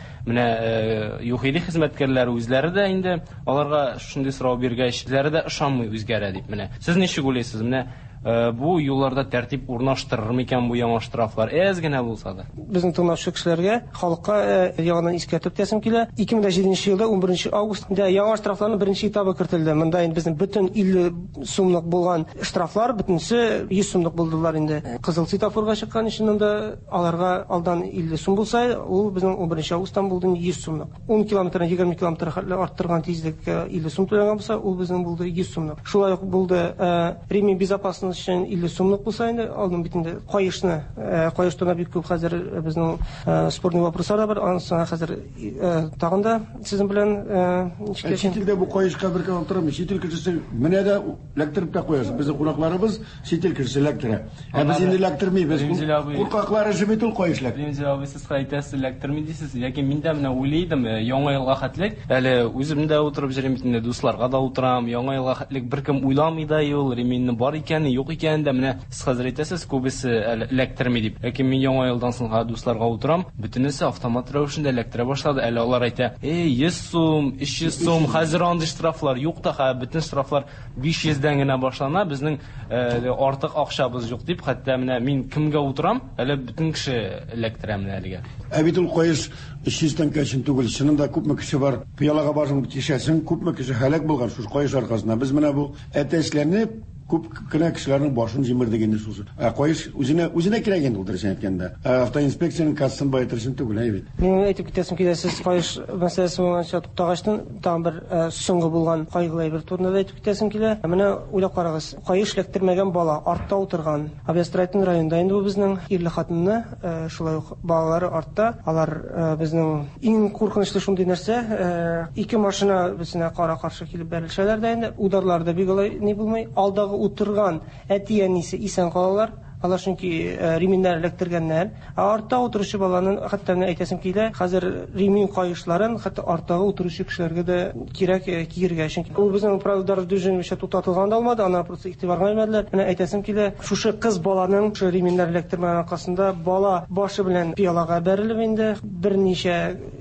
менә юхиди хезмәткәрләре үзләре дә инде аларга шундый сорау биргәч, үзләре дә ышанмый үзгәрә дип. Менә сез ничек уйлыйсыз? Менә бу юлларда тәртип урнаштырыр микән бу яңа штрафлар, әз генә булса да? Безнең тыңлаучы кешеләргә, халыкка ягыннан искәртеп тәсем килә. ике мең җиденче елда унберенче августта яңа штрафларның беренче этабы кертелде. Монда инде безнең бөтен илле сумлык булган штрафлар бөтенсе йөз сумлык булдылар инде. Кызыл светофорга чыккан өчен анда аларга алдан илле сум булса, ул безнең унберенче августтан булды йөз сумлык. ун километрны егерме километр хәтле арттырган тизлеккә илле сум түләгән булса, ул безнең булды йөз сумлык. Шулай ук булды ремень безопасности өчен илле сумлык булса инде, алдан бит инде каешны, каештына бик күп хәзер безнең спорный вопрослар да бар, анысы хәзер тагын да сезнең белән чит бу каешка бер кем торам, чит ил кешесе менә дә ләктереп тә куясыз. Безнең кунакларыбыз чит ил кешесе ләктерә. Ә без инде ләктермибез. Куркаклары җибет ул каешлак. Ремзил абый, сез әйтәсез, ләктерми дисез, яки мин дә менә уйлыйдым, яңа елга хәтлек, әле үзем дә утырып җирем битендә, дусларга да утырам, яңа елга хәтлек беркем уйламый да ул реминне бар икән, юк икән дә менә сез хәзер әйтәсез, күбесе ләктерми дип. Яки мин яңа елдан соң дусларга утырам, бөтенесе автомат рәвешендә ләктерә башлады. Әле алар әйтә, "Эй, йөз сум, өч йөз сум, хәзер андый штрафлар юк та, бөтен штрафлар биш йөздән генә башлана, безнең артык акчабыз юк" дип. Хәтта менә мин кемгә утырам, әле бөтен кеше ләктерә менә әлегә. Ә бит ул каеш өч йөздән кәчен түгел, чынында күпме кеше бар. Пыялага башын кишәсен, күпме кеше һәлак булган шу каеш аркасында. Без менә бу әтәчләрне күп кенә кешеләрнең башын җимердек инде шусы. Ә каеш үзенә үзенә кирәк инде ул дөресен әйткәндә. Автоинспекциянең кассын байтырсын түгел, әйбит. Мин әйтеп китәсем килә, сез каеш мәсьәләсе буенча туктагачтан тагын бер соңгы булган кайгылы әйбер турында да әйтеп китәсем килә. Менә уйлап карагыз, каеш ләктермәгән бала артта утырган. Абьястрайтын районында инде бу безнең ирле хатынны, шулай ук балалары артта. Алар безнең иң куркынычлы шундый нәрсә, ике машина безне кара-каршы килеп бәрелшәләр дә инде, ударлар да бик алай ни булмый, алдагы утырган әти-әнисе исән калалар. Алар чөнки реминнәр электергәннәр. Артта утыручы баланың, хәтта менә әйтәсем килә, хәзер ремин каешларын хәтта арттагы утыручы кешеләргә дә кирәк киергә. Чөнки ул безнең правилар движение өчен тутатылган да алмады, аны просто игътибарга алмадылар. Менә әйтәсем килә, шушы кыз баланың шу реминнәр электормаган аркасында бала башы белән пиялага бәрелеп инде берничә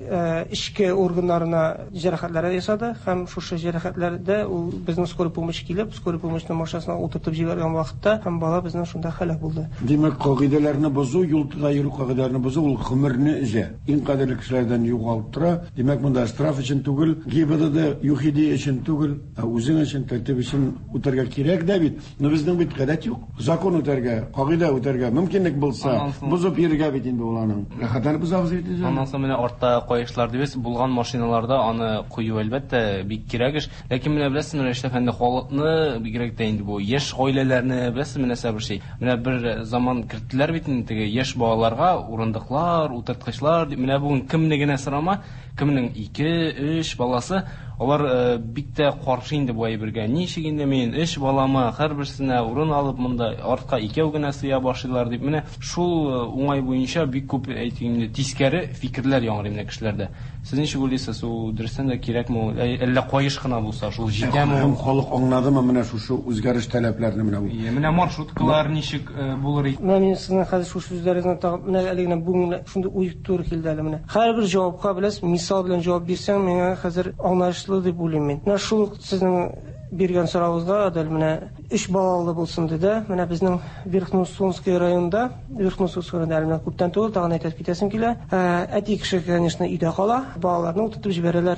ішкі органнарына жарақатлар ясады һәм шушы жарақатларда ул безнең скорый помощь килеп, скорый помощьның машинасына утыртып җибәргән вакытта һәм бала безнең шунда һәлак булды. Димәк, кагыйдәләрне бозу, юл тайыру кагыйдәләрне бозу ул гомерне өзә. Иң кадерле кешеләрдән югалып тора. Димәк, монда штраф өчен түгел, ГИБДД ЮХИДИ өчен түгел, үзең өчен, тәртип өчен үтәргә кирәк дә бит. Но безнең бит гадәт юк. Закон үтәргә, кагыйдә үтәргә мөмкинлек булса, бозып йөрергә бит инде ул аның. Хәтәр бозабыз бит. Аннан соң менә артта кайышлар дибез, булган машиналарда аны кую әлбәттә бик кирәк эш. Ләкин менә беләсез, менә Штефанда халыкны бигрәк тә инде бу яшь гаиләләрне беләсез, менә сәбер шей. Менә бер заман керттеләр бит инде теге яшь балаларга урындыклар, утырткычлар. Менә бүген кемне генә сорама, кемнең ике өч баласы, алар бик тә каршы инде бу әйбергә. Ничек инде мин өч балама һәрберсенә урын алып монда артка икәү генә сыя башлыйлар дип, менә шул уңай буенча бик күп әйтим тискәре фикерләр яңгырый менә кешеләрдә. Сез ничек уйлыйсыз, ул дөрестән дә кирәкме, әллә кайыш кына булса шул җитәме? Һәм халык аңладымы менә шушы үзгәреш таләпләрне менә бу? Менә маршруткалар ничек булыр? Менә сезнең хәзер шушы сүзләрегезне тагып менә әлегә бүген шундый уй туры килде әле менә. Һәрбер җавапка беләс, мисал белән җавап бирсәң, миңа хәзер аңлашлы дип уйлыйм мин. Менә шул сезнең биргән соравызга адәл менә өч балалы булсын диде. Менә безнең Верхнеусольский районында, Верхнеусольский районында күптән түгел тагын әйтеп китәсем килә. Әти кеше, конечно, өйдә кала. Балаларны утыртып җибәрәләр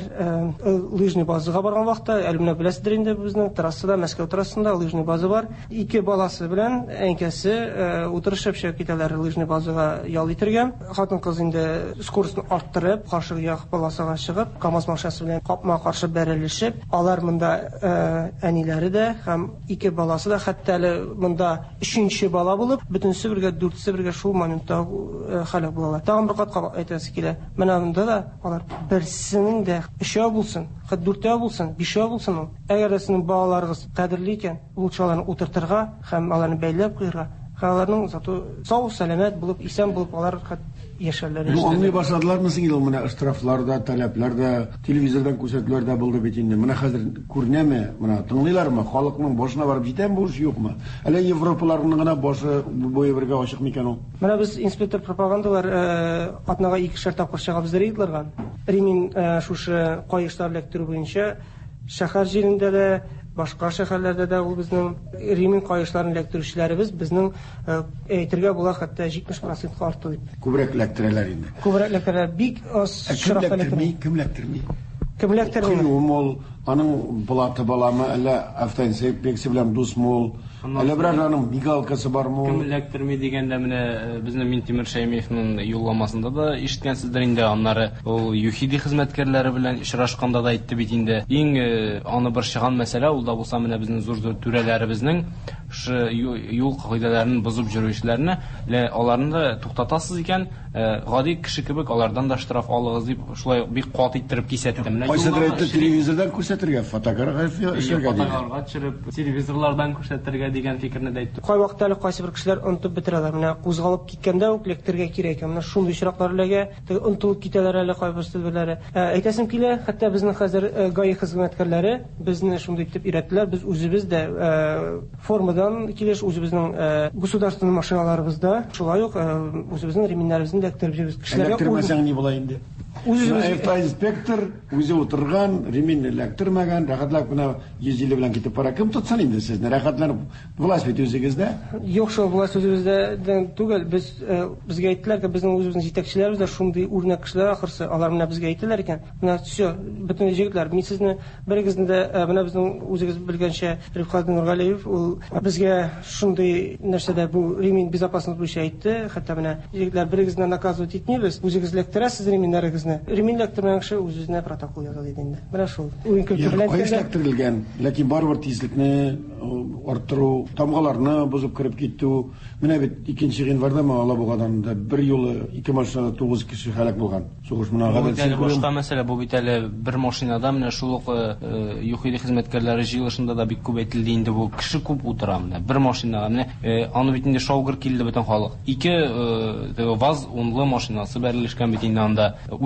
лыжный базага барган вакытта. Әле менә беләсездер инде безнең трассада, Мәскәү трассасында лыжный база бар. Ике баласы белән әнкәсе утырышып чыгып китәләр лыжный базага ял итәргә. Хатын-кыз инде скоростьны арттырып, каршы як полосага чыгып, КамАЗ машинасы белән капма-каршы бәрелешеп, алар монда әниләре дә һәм ике баласы да, хәтта әле монда өченче бала булып, бөтенсе бергә дүртсе бергә шул моментта хәлак булалар. Тагын бер катка әйтәсе килә. Менә монда да алар берсенең дә өчәү булсын, хәтта дүртәү булсын, бишәү булсын. Әгәр сезнең балаларыгыз кадерле икән, ул чаларны утыртырга һәм аларны бәйләп куярга, аларның зато сау, сәламәт булып, исән булып алар яшәрләр. Ну, аңлый башладылармы син инде менә штрафларда, таләпләрдә, телевизордан күрсәтүләрдә булды бит инде. Менә хәзер күренәме, менә тыңлыйлармы, халыкның башына барып җитәме бу эш юкмы? Әллә Европаларның гына башы буе бергә ачык микән ул? Менә без инспектор пропагандалар атнага икешәр тапкыр чыгабыз рейдларга. Римин шушы кайышлар эләктерү буенча шәһәр җирендә дә, башка шәһәрләрдә дә ул безнең Римин кайышларын эләктерүчеләребез безнең әйтергә була хәтта җитмеш процентка артты дип. Күбрәк эләктерәләр инде. Күбрәк эләктерәләр, бик аз шарап эләктерми, кем эләктерми? Кем эләктерми? Ул аның булаты баламы, әллә автоинспекция белән дусмы ул? Әллә берәр аның мигалкасы бармы? Кем эләктерми дигәндә менә безнең Минтимер Шәймиевның юлламасында да ишеткәнсездер инде, аннары ул ЮХИДИ хезмәткәрләре белән очрашканда да әйтте бит инде. Иң аны бер чыган мәсьәлә ул да булса менә безнең зур-зур түрәләребезнең юл кагыйдәләрен бозып йөрүчеләрне, аларны да туктатасыз икән, гади кеше кебек алардан да штраф алыгыз дип шулай бик кат иттереп кисәтте. Менә телевизордан күрсәтергә, фотография эшләргә дип. Фотография төшереп, телевизорлардан күрсәтергә дигән фикерне дә әйтте. Кай вакытта әле кайсы бер кешеләр онытып бетерәләр. Менә кузгалып киткәндә үк эләктерергә кирәк. Менә шундый очраклар эләгә, онытылып китәләр әле кайберсе беләре. Әйтәсем килә, хәтта безнең хәзер ГАИ хезмәткәрләре безне шундый итеп өйрәттеләр. Без үзебез дә формадан килеш үзебезнең государственный машиналарыбызда, шулай ук үзебезнең реминнәребезне эләктереп җибез. Кешеләргә эләктермәсәң ни була инде? Автоинспектор үзе утырган, ремин эләктермәгән, рәхәтләп кенә йөз илле белән китеп бара. Кем тотсын инде сезне? Рәхәтләнеп власть бит үзегездә? Юк, шул власть үзебездә түгел. Без безгә әйттеләр ки, безнең үзебезнең җитәкчеләребез дә шундый үрнәк кешеләр, ахырсы алар менә безгә әйттеләр икән. Менә всё, бөтен җегетләр, мин сезне берегезне дә менә безнең үзегез белгәнчә Рифкат Нургалиев ул безгә шундый нәрсәдә бу ремин безопасность буенча әйтте. Хәтта менә җегетләр берегезне наказывать итмибез, үзегез эләктерәсез реминнәрегезне. Ремин эләктермәгән кеше үзенә протокол яза диде инде. Менә шул. Уен көлке белән эләктерелгән, ләкин барыбер тизлекне арттыру, тамгаларны бозып кирип китү. Менә бит икенче гыйнварда Алабугадан да бер юлы ике машинада тугыз кеше хәлак булган. Сугыш менә гадәт. Башка мәсьәлә бу бит әле бер машинада менә шул ук ЮХИДИ хезмәткәрләре җыелышында да бик күп әйтелде инде, бу кеше күп утыра менә бер машинага. Менә аны бит инде шаугыр килде бөтен халык. Ике ВАЗ унлы машинасы бәрелешкән бит инде анда.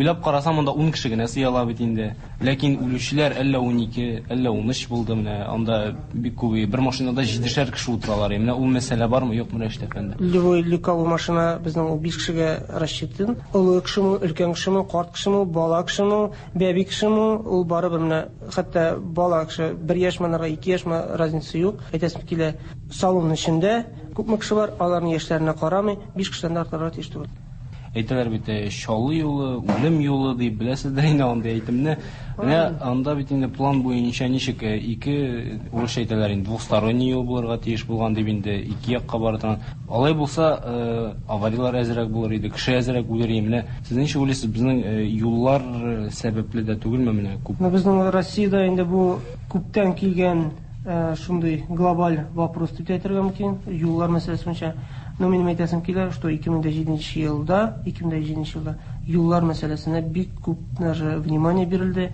уйлап карасам, монда ун кеше генә сыяла бит инде. Ләкин үлүчеләр әллә унике, әллә ун өч булды менә. Анда бик күп, бер машинада җидешәр кеше утыралар. Менә ул мәсьәлә бармы, юкмы Рәшит әфәнде? Любой люкавый машина безнең ул биш кешегә рассчитан. Олы кешеме, өлкән кешеме, карт кешеме, бала кешеме, бәби кешеме, ул барыбер менә хәтта бала кеше бер яшь манарга ике яшьме разница юк. Әйтәсем килә, салон эчендә күпме кеше бар, аларның яшьләренә карамый, биш кешедән дә артыграк тиеш түгел. Әйтәләр бит, шалы юлы, үлем юлы дип беләсездер инде анда әйтемне. Менә анда бит инде план буенча ничек ике урыш әйтәләр инде двусторонний юл булырга тиеш булган дип инде ике якка бара торган. Алай булса, авариялар әзрәк булыр иде, кеше әзрәк үлер иде. Менә сез ничек уйлыйсыз, безнең юллар сәбәпле дә түгелме менә күп? Безнең Россиядә инде бу күптән килгән шундый глобаль вопрос дип әйтергә мөмкин. Юллар мәсьәләсе буенча, но минем әйтәсем килә, что ике мең җиденче елда, ике мең җиденче елда юллар мәсьәләсенә бик күп даже внимание бирелде.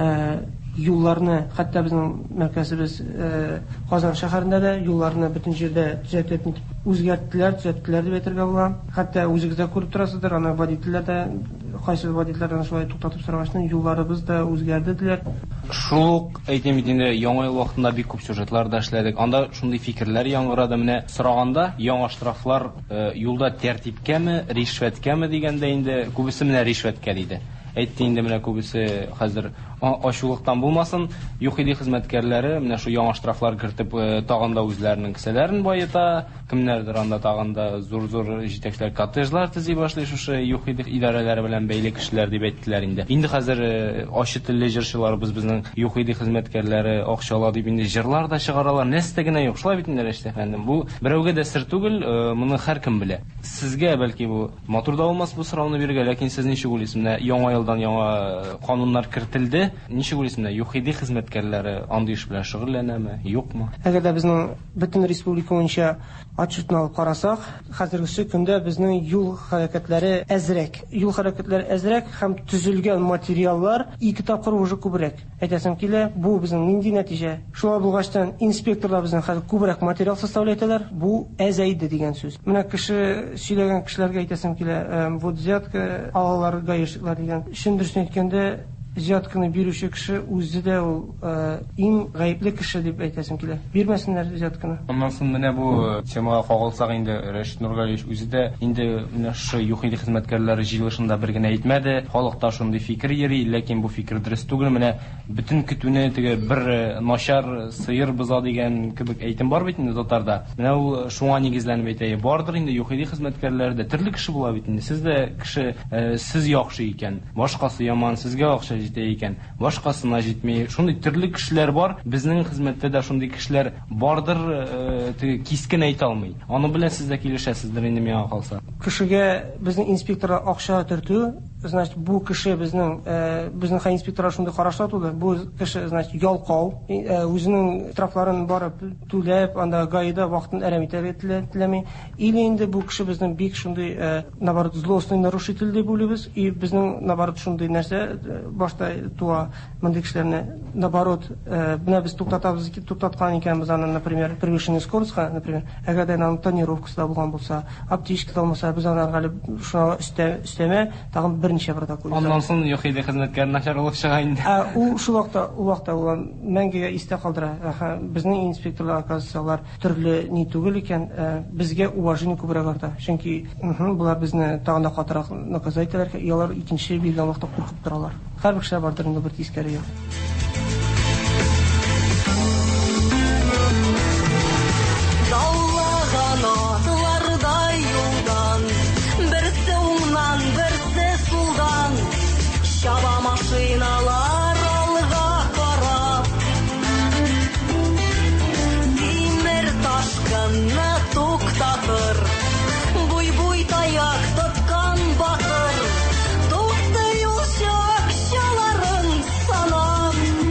Юлларны, хәтта безнең мәркәзебез Казан шәһәрендә дә юлларны бөтен җирдә төзәтеп үзгәрттеләр, төзәттеләр дип әйтергә була. Хәтта үзегез дә күреп торасыздыр, аны водительләр дә, кайсы водительләрдән шулай туктатып сорагачны, юлларыбыз да үзгәрде диләр. Шул ук әйтим бит инде, яңа ел вакытында бик күп сюжетлар да эшләдек. Анда шундый фикерләр яңгырады. Менә сораганда, яңа штрафлар юлда тәртипкәме, ришвәткәме дигәндә инде күбесе менә ришвәткә диде. Әйтте инде менә күбесе хәзер ачулыктан булмасын, юхиди хезмәткәрләре менә шу яңа штрафлар кертеп тагында үзләренең кесәләрен байыта, кемнәрдер анда тагында зур-зур җитәкчеләр коттеджлар төзи башлый шушы юхиди идарәләре белән бәйле кешеләр дип әйттеләр инде. Инде хәзер ачы телле җырчыларыбыз безнең юхиди хезмәткәрләре акчала дип инде җырлар да чыгаралар. Нәрсә генә юк, шулай бит инде Рәшит әфәндем. Бу берәүгә дә сер түгел, моны һәркем белә. Сезгә бәлки бу матур да булмас бу сорауны бирергә, ләкин сез ничек уйлыйсыз? Менә яңа елдан яңа кануннар кертелде. Ничек уйлыйсыз, юхиди хезмәткәрләре андый эш белән шөгыльләнәме, юкмы? Әгәр дә безнең бөтен республика буенча отчетны алып карасак, хәзерге көндә безнең юл хәрәкәтләре әзрәк. Юл хәрәкәтләре әзрәк һәм төзелгән материаллар ике тапкыр уже күбрәк. Әйтәсем килә, бу безнең нинди нәтиҗә? Шулай булгачтан инспекторлар безнең хәзер күбрәк материал составлайталар. Бу әзәйде дигән сүз. Менә кеше сөйләгән кешеләргә әйтәсем килә, вот взятка алалар, гаишниклар дигән. Шундый әйткәндә, взятканы бирүче кеше үзе дә ул иң гаепле кеше дип әйтәсем килә. Бирмәсеннәр взятканы. Аннан соң менә бу темага кагылсак инде Рәшит Нургалиевич үзе дә инде менә шу юхиди хезмәткәрләре җыелышында бер генә әйтмәде. Халыкта шундый фикер йөри, ләкин бу фикер дөрес түгел. Менә бөтен көтүне теге бер начар сыер боза дигән кебек әйтем бар бит инде татарда. Менә ул шуңа нигезләнеп әйтә. Бардыр инде юхиди хезмәткәрләре дә төрле кеше була бит инде. Сез дә кеше, сез яхшы икән, башкасы яман, сезгә акча җитә икән, башкасына җитмәй. Шундый төрле кешеләр бар. Безнең хезмәттә дә шундый кешеләр бардыр, теге кискен әйтә алмый. Аны белән сез дә килешәсездер инде миңа калса. Кешегә безнең инспекторлар акча төртү, значит, бу кеше безнең безнең һәм инспекторлар шундый карашлар туды. Бу кеше, значит, ялкау, үзенең штрафларын барып түләп, анда гаида вакытын әрәм итәргә теләми. Или инде бу кеше безнең бик шундый наоборот злостный нарушитель дип уйлыйбыз. И безнең наоборот шундый нәрсә башта туа мондый кешеләрне наоборот, менә без туктатабыз, туктаткан икәнбез аны, например, превышение скоростька, например, әгәр дә аның тонировкасы булган булса, аптечка булмаса, без аны гали шуңа өстәмә тагын берничә протокол. Аннан соң юхиди хезмәткәр начар булып чыга инде. А ул шул вакытта, ул вакытта ул мәңгегә истә калдыра. Безнең инспекторлар оказывается төрле ни түгел икән, безгә уважение күбрәк арта. Чөнки булар безне тагын да катырак наказать итәләр, ялар икенче биргән вакытта куркып торалар. Һәрбер кеше бардыр инде бер тискәре. Чаба машиналар алга карап, тимер ташкынны туктатыр, буй-буй таяк тоткан батыр, тукты юлчы акчаларын санап.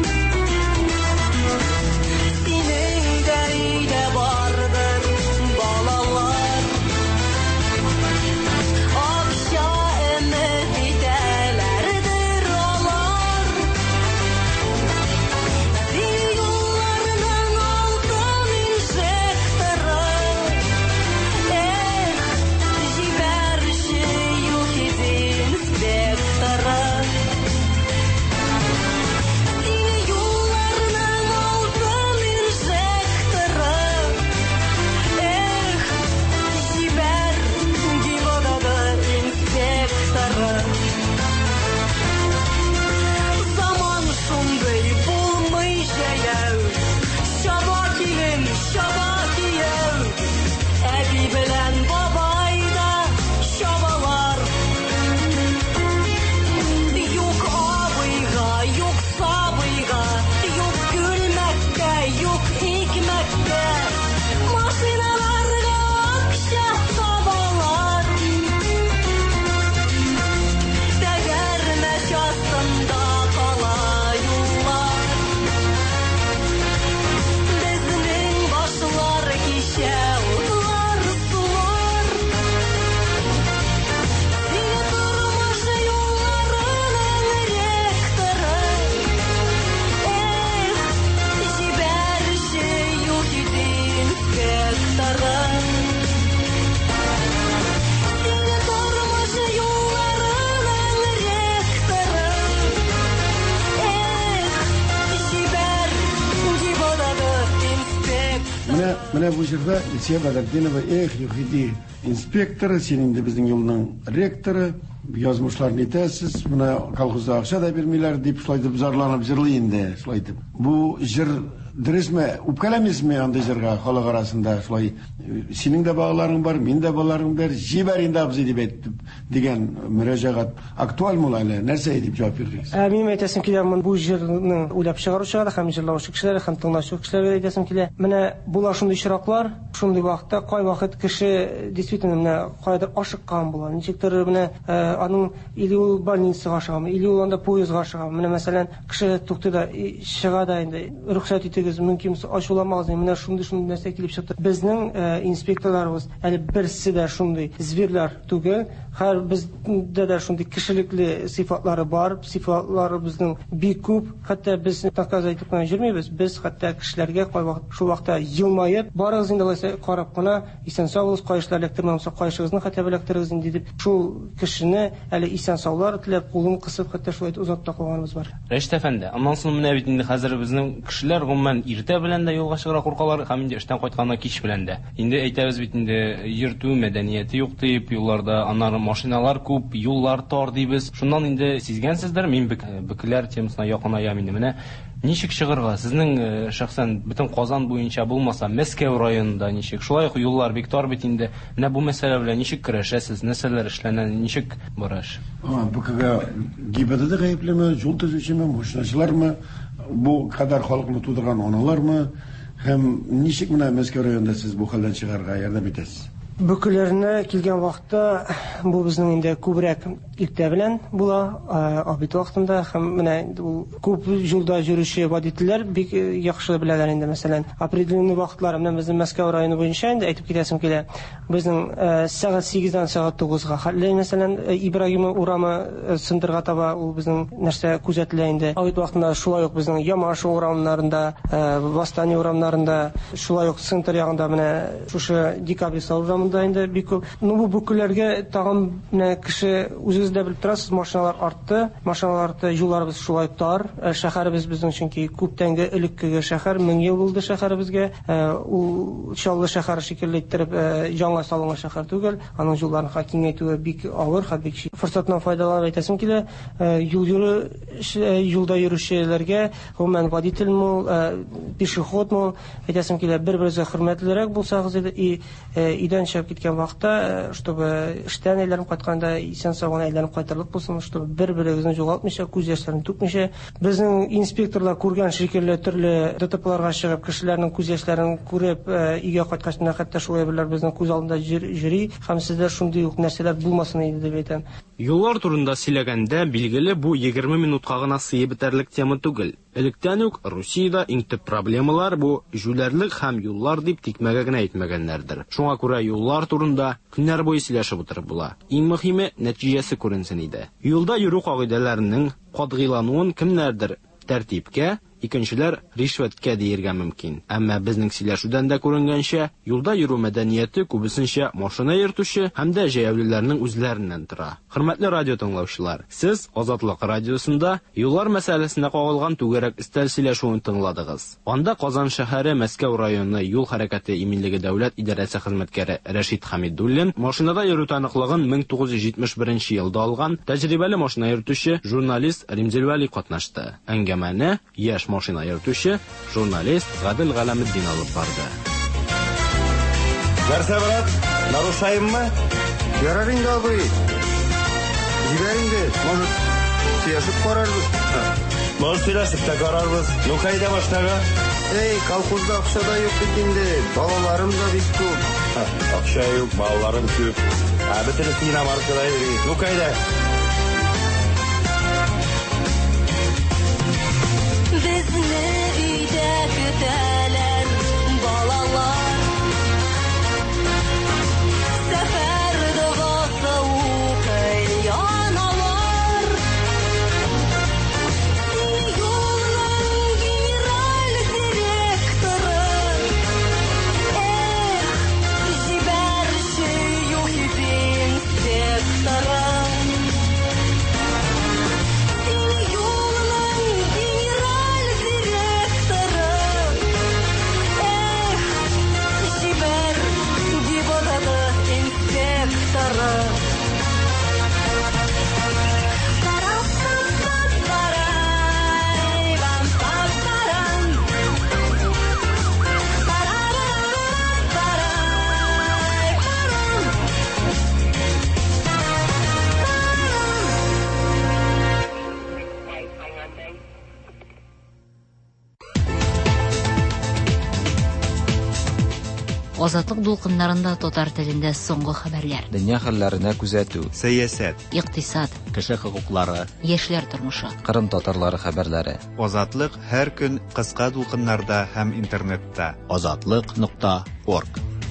менә бу җирдә Илсия Бәдретдинова, эх, юхиди инспектор, синең дә безнең юлның ректоры, язмышларны итәсез, менә колхозда акча да бирмиләр дип шулай дип зарланып җырлый инде, шулай дип. Бу җыр дөресме, үпкәләмисезме анда җырга халык арасында шулай синең дә балаларың бар, мин дә балаларым бар, җибәр инде абзый дип әйтеп дигән мөрәҗәгать актуальмы әле? Нәрсә дип җавап бирдегез? Ә мин әйтәсем килә, мен бу җырның уйлап чыгаручылар һәм җырлаучы кешеләр һәм тыңлаучы кешеләргә әйтәсем килә. Менә була шундый чираклар, шундый вакытта кай вакыт кеше действительно менә кайдыр ашыккан була. Ничектер менә аның или ул больницага чыгамы, или ул анда поездга чыгамы. Менә мәсәлән, кеше тукты да чыга да инде рөхсәт итегез, мөмкин ачуламагыз, менә шундый шундый нәрсә килеп чыкты. Безнең инспекторларыбыз әле берсе дә шундый зверлар түгел. Һәр бездә дә шундый кешелекле сыйфатлары бар, сыйфатлары безнең бик күп. Хәтта без наказ әйтеп кенә җөрмибез. Без хәтта кешеләргә кай вакыт шул вакытта елмаеп, барыгыз инде лайса карап кына, исән саулыгыз, кайышлар электромамса кайышыгызны хәтта беләктерегез инде дип, шул кешене әле исән саулар теләп, кулын кысып, хәтта шулай узатта калганыбыз бар. Рәшит әфәнде, аннан соң менә бит инде хәзер безнең кешеләр гомумән иртә белән дә юлга чыгыра куркалар, һәм инде эштән кайтканда кич белән дә. Инде әйтәбез бит инде йөртү мәдәнияте юк дип, юлларда аннары машиналар күп, юллар тар дибез. Шуннан инде сизгәнсездер, мин бөкләр темасына якынаям инде. Менә ничек чыгырга? Сезнең шәхсән бөтен Казан буенча булмаса, Мәскәү районында ничек? Шулай ук юллар бик тар бит инде. Менә бу мәсьәлә белән ничек көрәшәсез? Нәрсәләр эшләнә? Ничек бараш? Бу кага гибәдә гаеплеме, юл төзүчеме, машиначылармы, бу кадәр халыкны тудырган аналармы? Һәм ничек менә Мәскәү районында сез бу хәлдән чыгарга ярдәм итәсез? Бөкеләренә килгән вакытта бу безнең инде күбрәк иртә белән була, обед вакытында һәм менә ул күп юлда йөрүче водительләр бик яхшы беләләр инде. Мәсәлән, определенный вакытлар менә безнең Мәскәү районы буенча инде әйтеп китәсем килә. Безнең сәгать сигездән сәгать тугызга хәлле, мәсәлән, Ибраһимов урамы сындырга таба ул безнең нәрсә күзәтелә инде. Обед вакытында шулай ук безнең Ямаш урамнарында, Восстание урамнарында, шулай ук центр ягында менә шушы Декабриста урамында инде бик күп. Ну бу бүкеләргә тагын менә кеше үзегез дә белеп торасыз, машиналар артты, машиналар артты, юлларыбыз шулай тар. Шәһәребез безнең чөнки күптәнге элеккеге шәһәр, мең ел булды шәһәребезгә. Ул Чаллы шәһәре шикелле иттереп яңа салынган шәһәр түгел. Аның юлларын киңәйтүе бик авыр, һәм бик форсатнан файдаланып әйтәсем килә. Юл йөрү юлда йөрүчеләргә, гомумән водительме, пешеходмы, әйтәсем килә, бер-берегезгә хөрмәтлерәк булсагыз иде, и идән чыгып киткән вакытта, чтобы эштән әйләнеп кайтканда исән сау әйләнеп кайтырлык булсын, чтобы бер-берегезне югалтмыйча, күз яшьләрен түкмичә. Безнең инспекторлар күргән шикелле төрле ДТПларга чыгып, кешеләрнең күз яшьләрен күреп, өйгә кайткач хәтта шулай берләр безнең күз алдында йөри, һәм сездә шундый ук нәрсәләр булмасын иде дип әйтәм. Юллар турында сөйләгәндә, билгеле, бу егерме минутка гына сыеп бетәрлек тема түгел. Электән үк Русиядә иң төп проблемалар бу җүләрлек һәм юллар дип тикмәгә генә әйтмәгәннәрдер. Шуңа күрә юллар турында көннәр буе сөйләшеп утырып була. Иң мөһиме нәтиҗәсе күренсен иде. Юлда йөрү кагыйдәләренең катгыйлануын кемнәрдер тәртипкә, икенчеләр ришвәткә диергә мөмкин. Әмма безнең сөйләшүдән дә күренгәнчә, юлда йөрү мәдәнияте күбесенчә машина йөртүче һәм дә җәяүлеләрнең үзләреннән тора. Хөрмәтле радио тыңлаучылар, сез Азатлык радиосында юллар мәсьәләсенә кагылган түгәрәк өстәл сөйләшүен тыңладыгыз. Анда Казан шәһәре Мәскәү районы юл хәрәкәте иминлеге дәүләт идарәсе хезмәткәре Рәшит Хәмидуллин машинада йөрү таныклыгын мең тугыз йөз җитмеш беренче елда алган тәҗрибәле машина йөртүче журналист Римзил Вәли катнашты. Әңгәмәне яшь машина йөртүче журналист Гадел Галәметдин алып барды. Нәрсә, брат? Нарушаеммы? Ярар инде, абый. Җибәр инде. Может, сөйләшеп карарбыз. Может, сөйләшеп тә карарбыз. Ну, кайда машинага? Эй, колхозда акча да юк бит инде. Балаларым да бик күп. Акча юк, балаларым күп. Ә бөтенесе иномаркада йөри. Ну, кайда? Безне өйдә көтәләр балалар, сәфәр догасы укый аналар. Юлның генераль директоры, эх, җибәрче юхи инспекторы. Азатлык дулкыннарында татар телендә соңгы хәбәрләр. Дөнья хәлләренә күзәтү. Сәясәт. Икътисад. Кеше хокуклары. Яшьләр тормышы. Кырым татарлары хәбәрләре. Азатлык һәр көн кыска дулкыннарда һәм интернетта. азатлык нокта орг.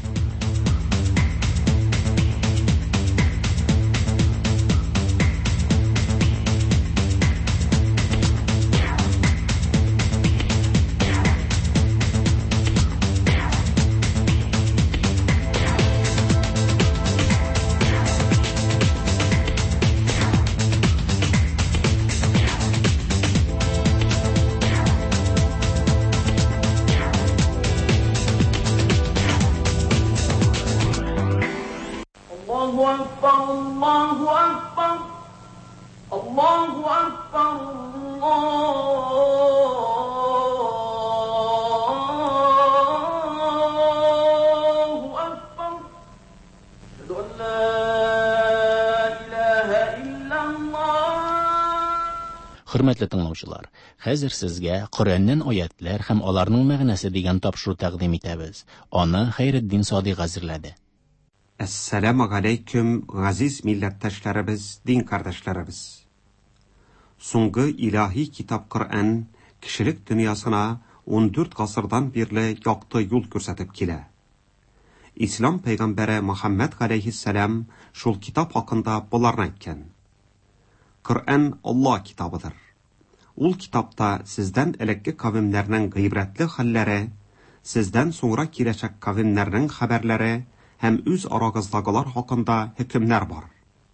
Хөрмәтле тыңлаучылар, хәзер сезгә Коръәннән аятлар һәм аларның мәгънәсе дигән тапшыру тәкъдим итәбез. Аны Хәйретдин Садыйк әзерләде. Ассаламу алейкум, газиз милләттәшләребез, дин кардәшләребез. Соңгы илаһи китап Коръән кешелек дөньясына он дүрт гасырдан бирле якты юл күрсәтеп килә. Ислам пәйгамбәре Мөхәммәд алейһиссалам шул китап хакында буларны әйткән. Коръән Алла китабыдыр. Ул китапта сездән элекке кавемнәрнең гыйбрәтле хәлләре, сездән соңра киләчәк кавемнәрнең хәбәрләре һәм үз арагыздагылар хакында хөкемнәр бар.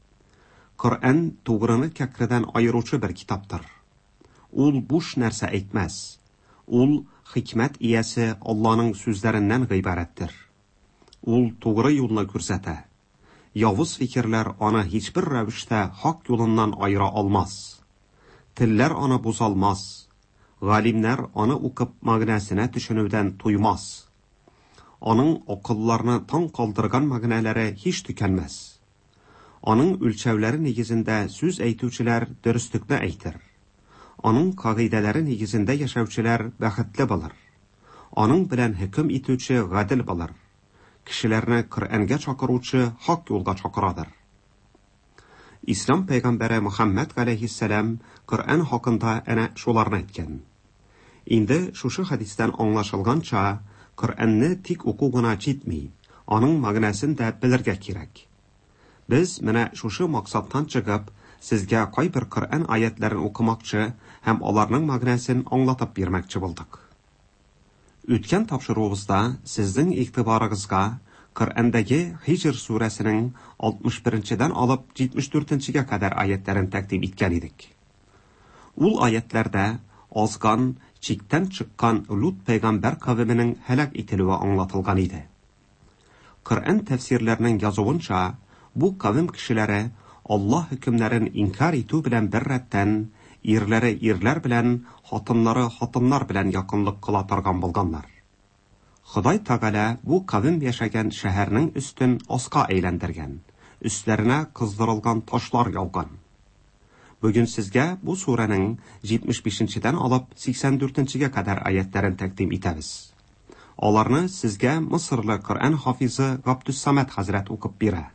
Коръән тугрыны кәкредән айыручы бер китаптыр. Ул буш нәрсә әйтмәс. Ул хикмәт иясе Алланың сүзләреннән гыйбарәттер. Ул тугры юлны күрсәтә. Явыз фикерләр аны һичбер рәвештә хак юлыннан айыра алмас. Телләр аны бузалмас. Галимнәр аны укып мәгънәсенә төшенүдән туймас. Аның акылларны таң калдырган мәгънәләре һич төкәнмәс. Аның үлчәүләре нигезендә сүз әйтүчеләр дөреслекне әйтер. Аның кагыйдәләре нигезендә яшәүчеләр бәхетле булыр. Аның белән хөкем итүче гадел булыр. Кешеләрне Коръәнгә чакыручы хак юлга чакырадыр. Ислам пәйгамбәре Мөхәммәд алейһиссалам Коръән хакында әнә шуларны әйткән. Инде шушы хадистән аңлашылганча, Коръәнне тик уку гына җитми, аның мәгънәсен дә белергә кирәк. Без менә шушы максаттан чыгып, сезгә кайбер Коръән аятларын укымакчы һәм аларның мәгънәсен аңлатып бирмәкче булдык. Үткән тапшыруыбызда сезнең игътибарыгызга Коръәндәге Хиҗр сүрәсенең алтмыш беренчедән алып җитмеш дүртенчегә кадәр аятларын тәкъдим иткән идек. Ул аятларда азган, чиктән чыккан Лут пәйгамбәр кавеменең һәлак ителүе аңлатылган иде. Коръән тәфсирләренең язуынча, бу кавем кешеләре Алла хөкемнәрен инкар итү белән бер рәттән, ирләре ирләр белән, хатыннары хатыннар белән якынлык кыла торган булганнар. Ходай Тәгалә бу кавем яшәгән шәһәрнең өстен аска әйләндергән, өсләренә кыздырылган ташлар яуган. Бүген сезгә бу сүрәнең җитмеш бишенчедән алып сиксән дүртенчегә кадәр аятларын тәкъдим итәбез. Аларны сезгә Мисырлы Коръән хафизы Габдуссамад хәзрәт укып бирә.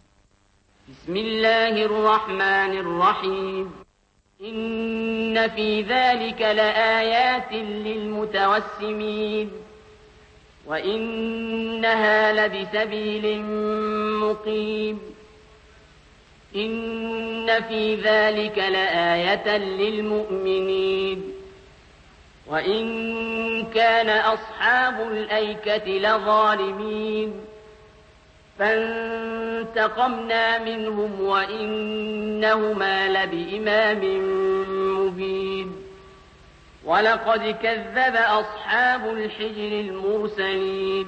Бисмиллаһир-рахманир-рахим. Инна фи залика лааятин лилмутавассимин. Ва иннаха лабисабилин муқим. إن في ذلك لآية للمؤمنين وإن كان أصحاب الأيكة لظالمين فانتقمنا منهم وإنهما لبإمام مبين ولقد كذب أصحاب الحجر المرسلين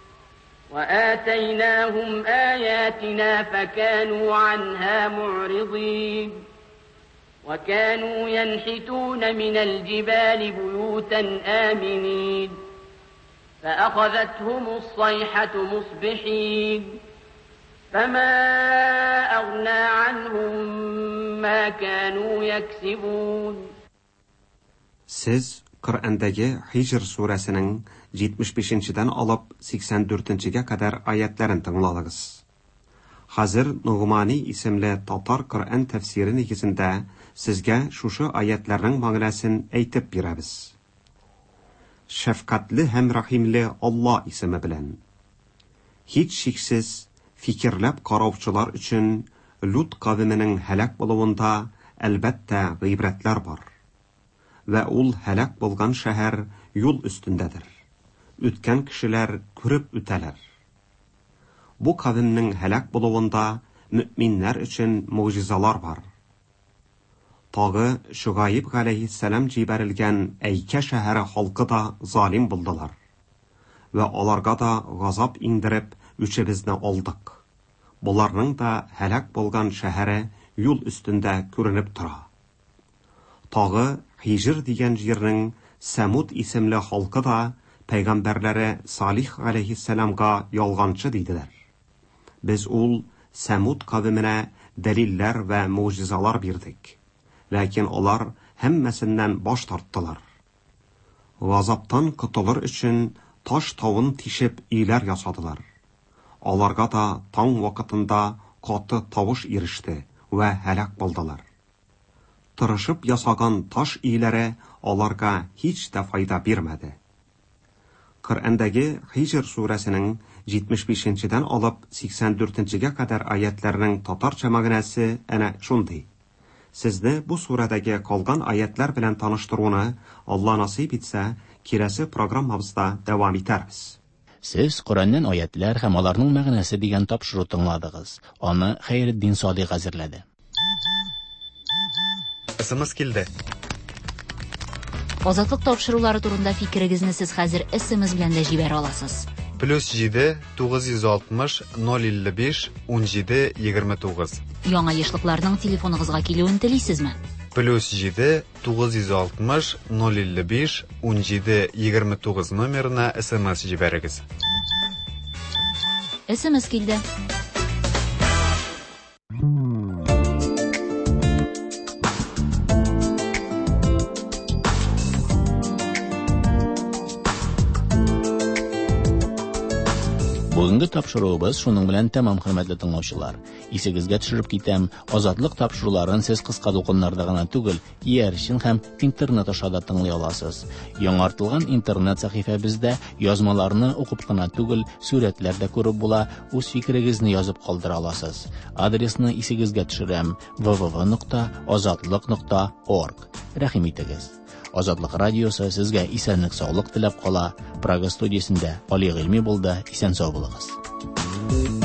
وآتيناهم آياتنا فكانوا عنها معرضين وكانوا ينحتون من الجبال بيوتا آمنين فأخذتهم الصيحة مصبحين فما أغنى عنهم ما كانوا يكسبون. Siz Qur'ondagi Hijr surasining yetmish beshinchidan olib sakson to'rtinchiga qadar oyatlarini tingladingiz. Hozir Nug'mani ismli Tatar Qur'on tafsiri negizida sizga shushu oyatlarning ma'nosini aytib beramiz. Shafqatli ham rahimli Alloh ismi bilan. Hech shiksiz fikrlab qarovchilar uchun Lut qavmining halak bo'luvunda albatta g'ibratlar bor. Va ul halak bo'lgan shahar yo'l ustundadir. O'tgan kishilar ko'rib o'talar. Bu qavmning halak bo'luvunda mu'minlar uchun mo'jizalar bor. Tog'i Shug'ayb alayhissalom jibarilgan Ayka shahari xalqi da zolim bo'ldilar. Va ularga da g'azab indirib o'chimizni oldik. Bularning da halak bo'lgan shahari yo'l ustunda ko'rinib turadi. Tog'i Hijr degan yerning Samud ismli xalqi da payg'ambarlari Salih alayhissalomga yolg'onchi dedilar. Biz ul Samud qavmine dalillar va mo'jizalar berdik. Lakin ular hammasidan bosh tortdilar. G'azabdan qutulur uchun tosh tovun tishib uylar yasadılar. Ularga da tong vaqtida qattiq tovush erishdi va halak bo'ldilar. Tirishib yasagan tosh uylari ularga hech da foyda bermadi. Qur'ondagi Hijr surasining yetmish beshinchidan olib sakson to'rtinchiga qadar oyatlarining tatarcha ma'nosi ana shunday. Sizni bu suradagi qolgan oyatlar bilan tanishtiruvni Alloh nasib etsa, kelasi programmamizda davom etamiz. Siz Qur'ondan oyatlar ham ularning ma'nosi degan topshiriq tingladingiz. Uni Xayriddin Sodiq hozirladi. Isimiz keldi. Ozodlik topshiruvlari turunda fikringizni siz hozir ismingiz bilan da jibara olasiz. plus yetti to'qqiz yuz oltmish nol ellik besh o'n yetti yigirma to'qqiz. Yangi yoshliklarning telefoningizga keluvini tilaysizmi? plus yetti to'qqiz yuz oltmish nol ellik besh o'n yetti yigirma to'qqiz nomerini S M S jibaringiz. S M S keldi. Bugungi topshiruvimiz shuning bilan tamom, hurmatli tinglovchilar. Esingizga tushirib ketam, ozodlik topshiruvlarini siz qisqa to'lqinlarda g'ana tugul, erishing ham internet orqali tinglay olasiz. Yangartilgan internet sahifamizda yozmalarni o'qib qana tugul, suratlarda ko'rib bo'la, o'z fikringizni yozib qoldira olasiz. Adresni esingizga tushiram: w w w nuqta ozodlik nuqta org. Rahim etingiz. Ozodlik radiosi sizga esenlik, sog'lik tilab qola. Praga studiyasida Oliy ilmiy bo'ldi. Esen sog' bo'linglar.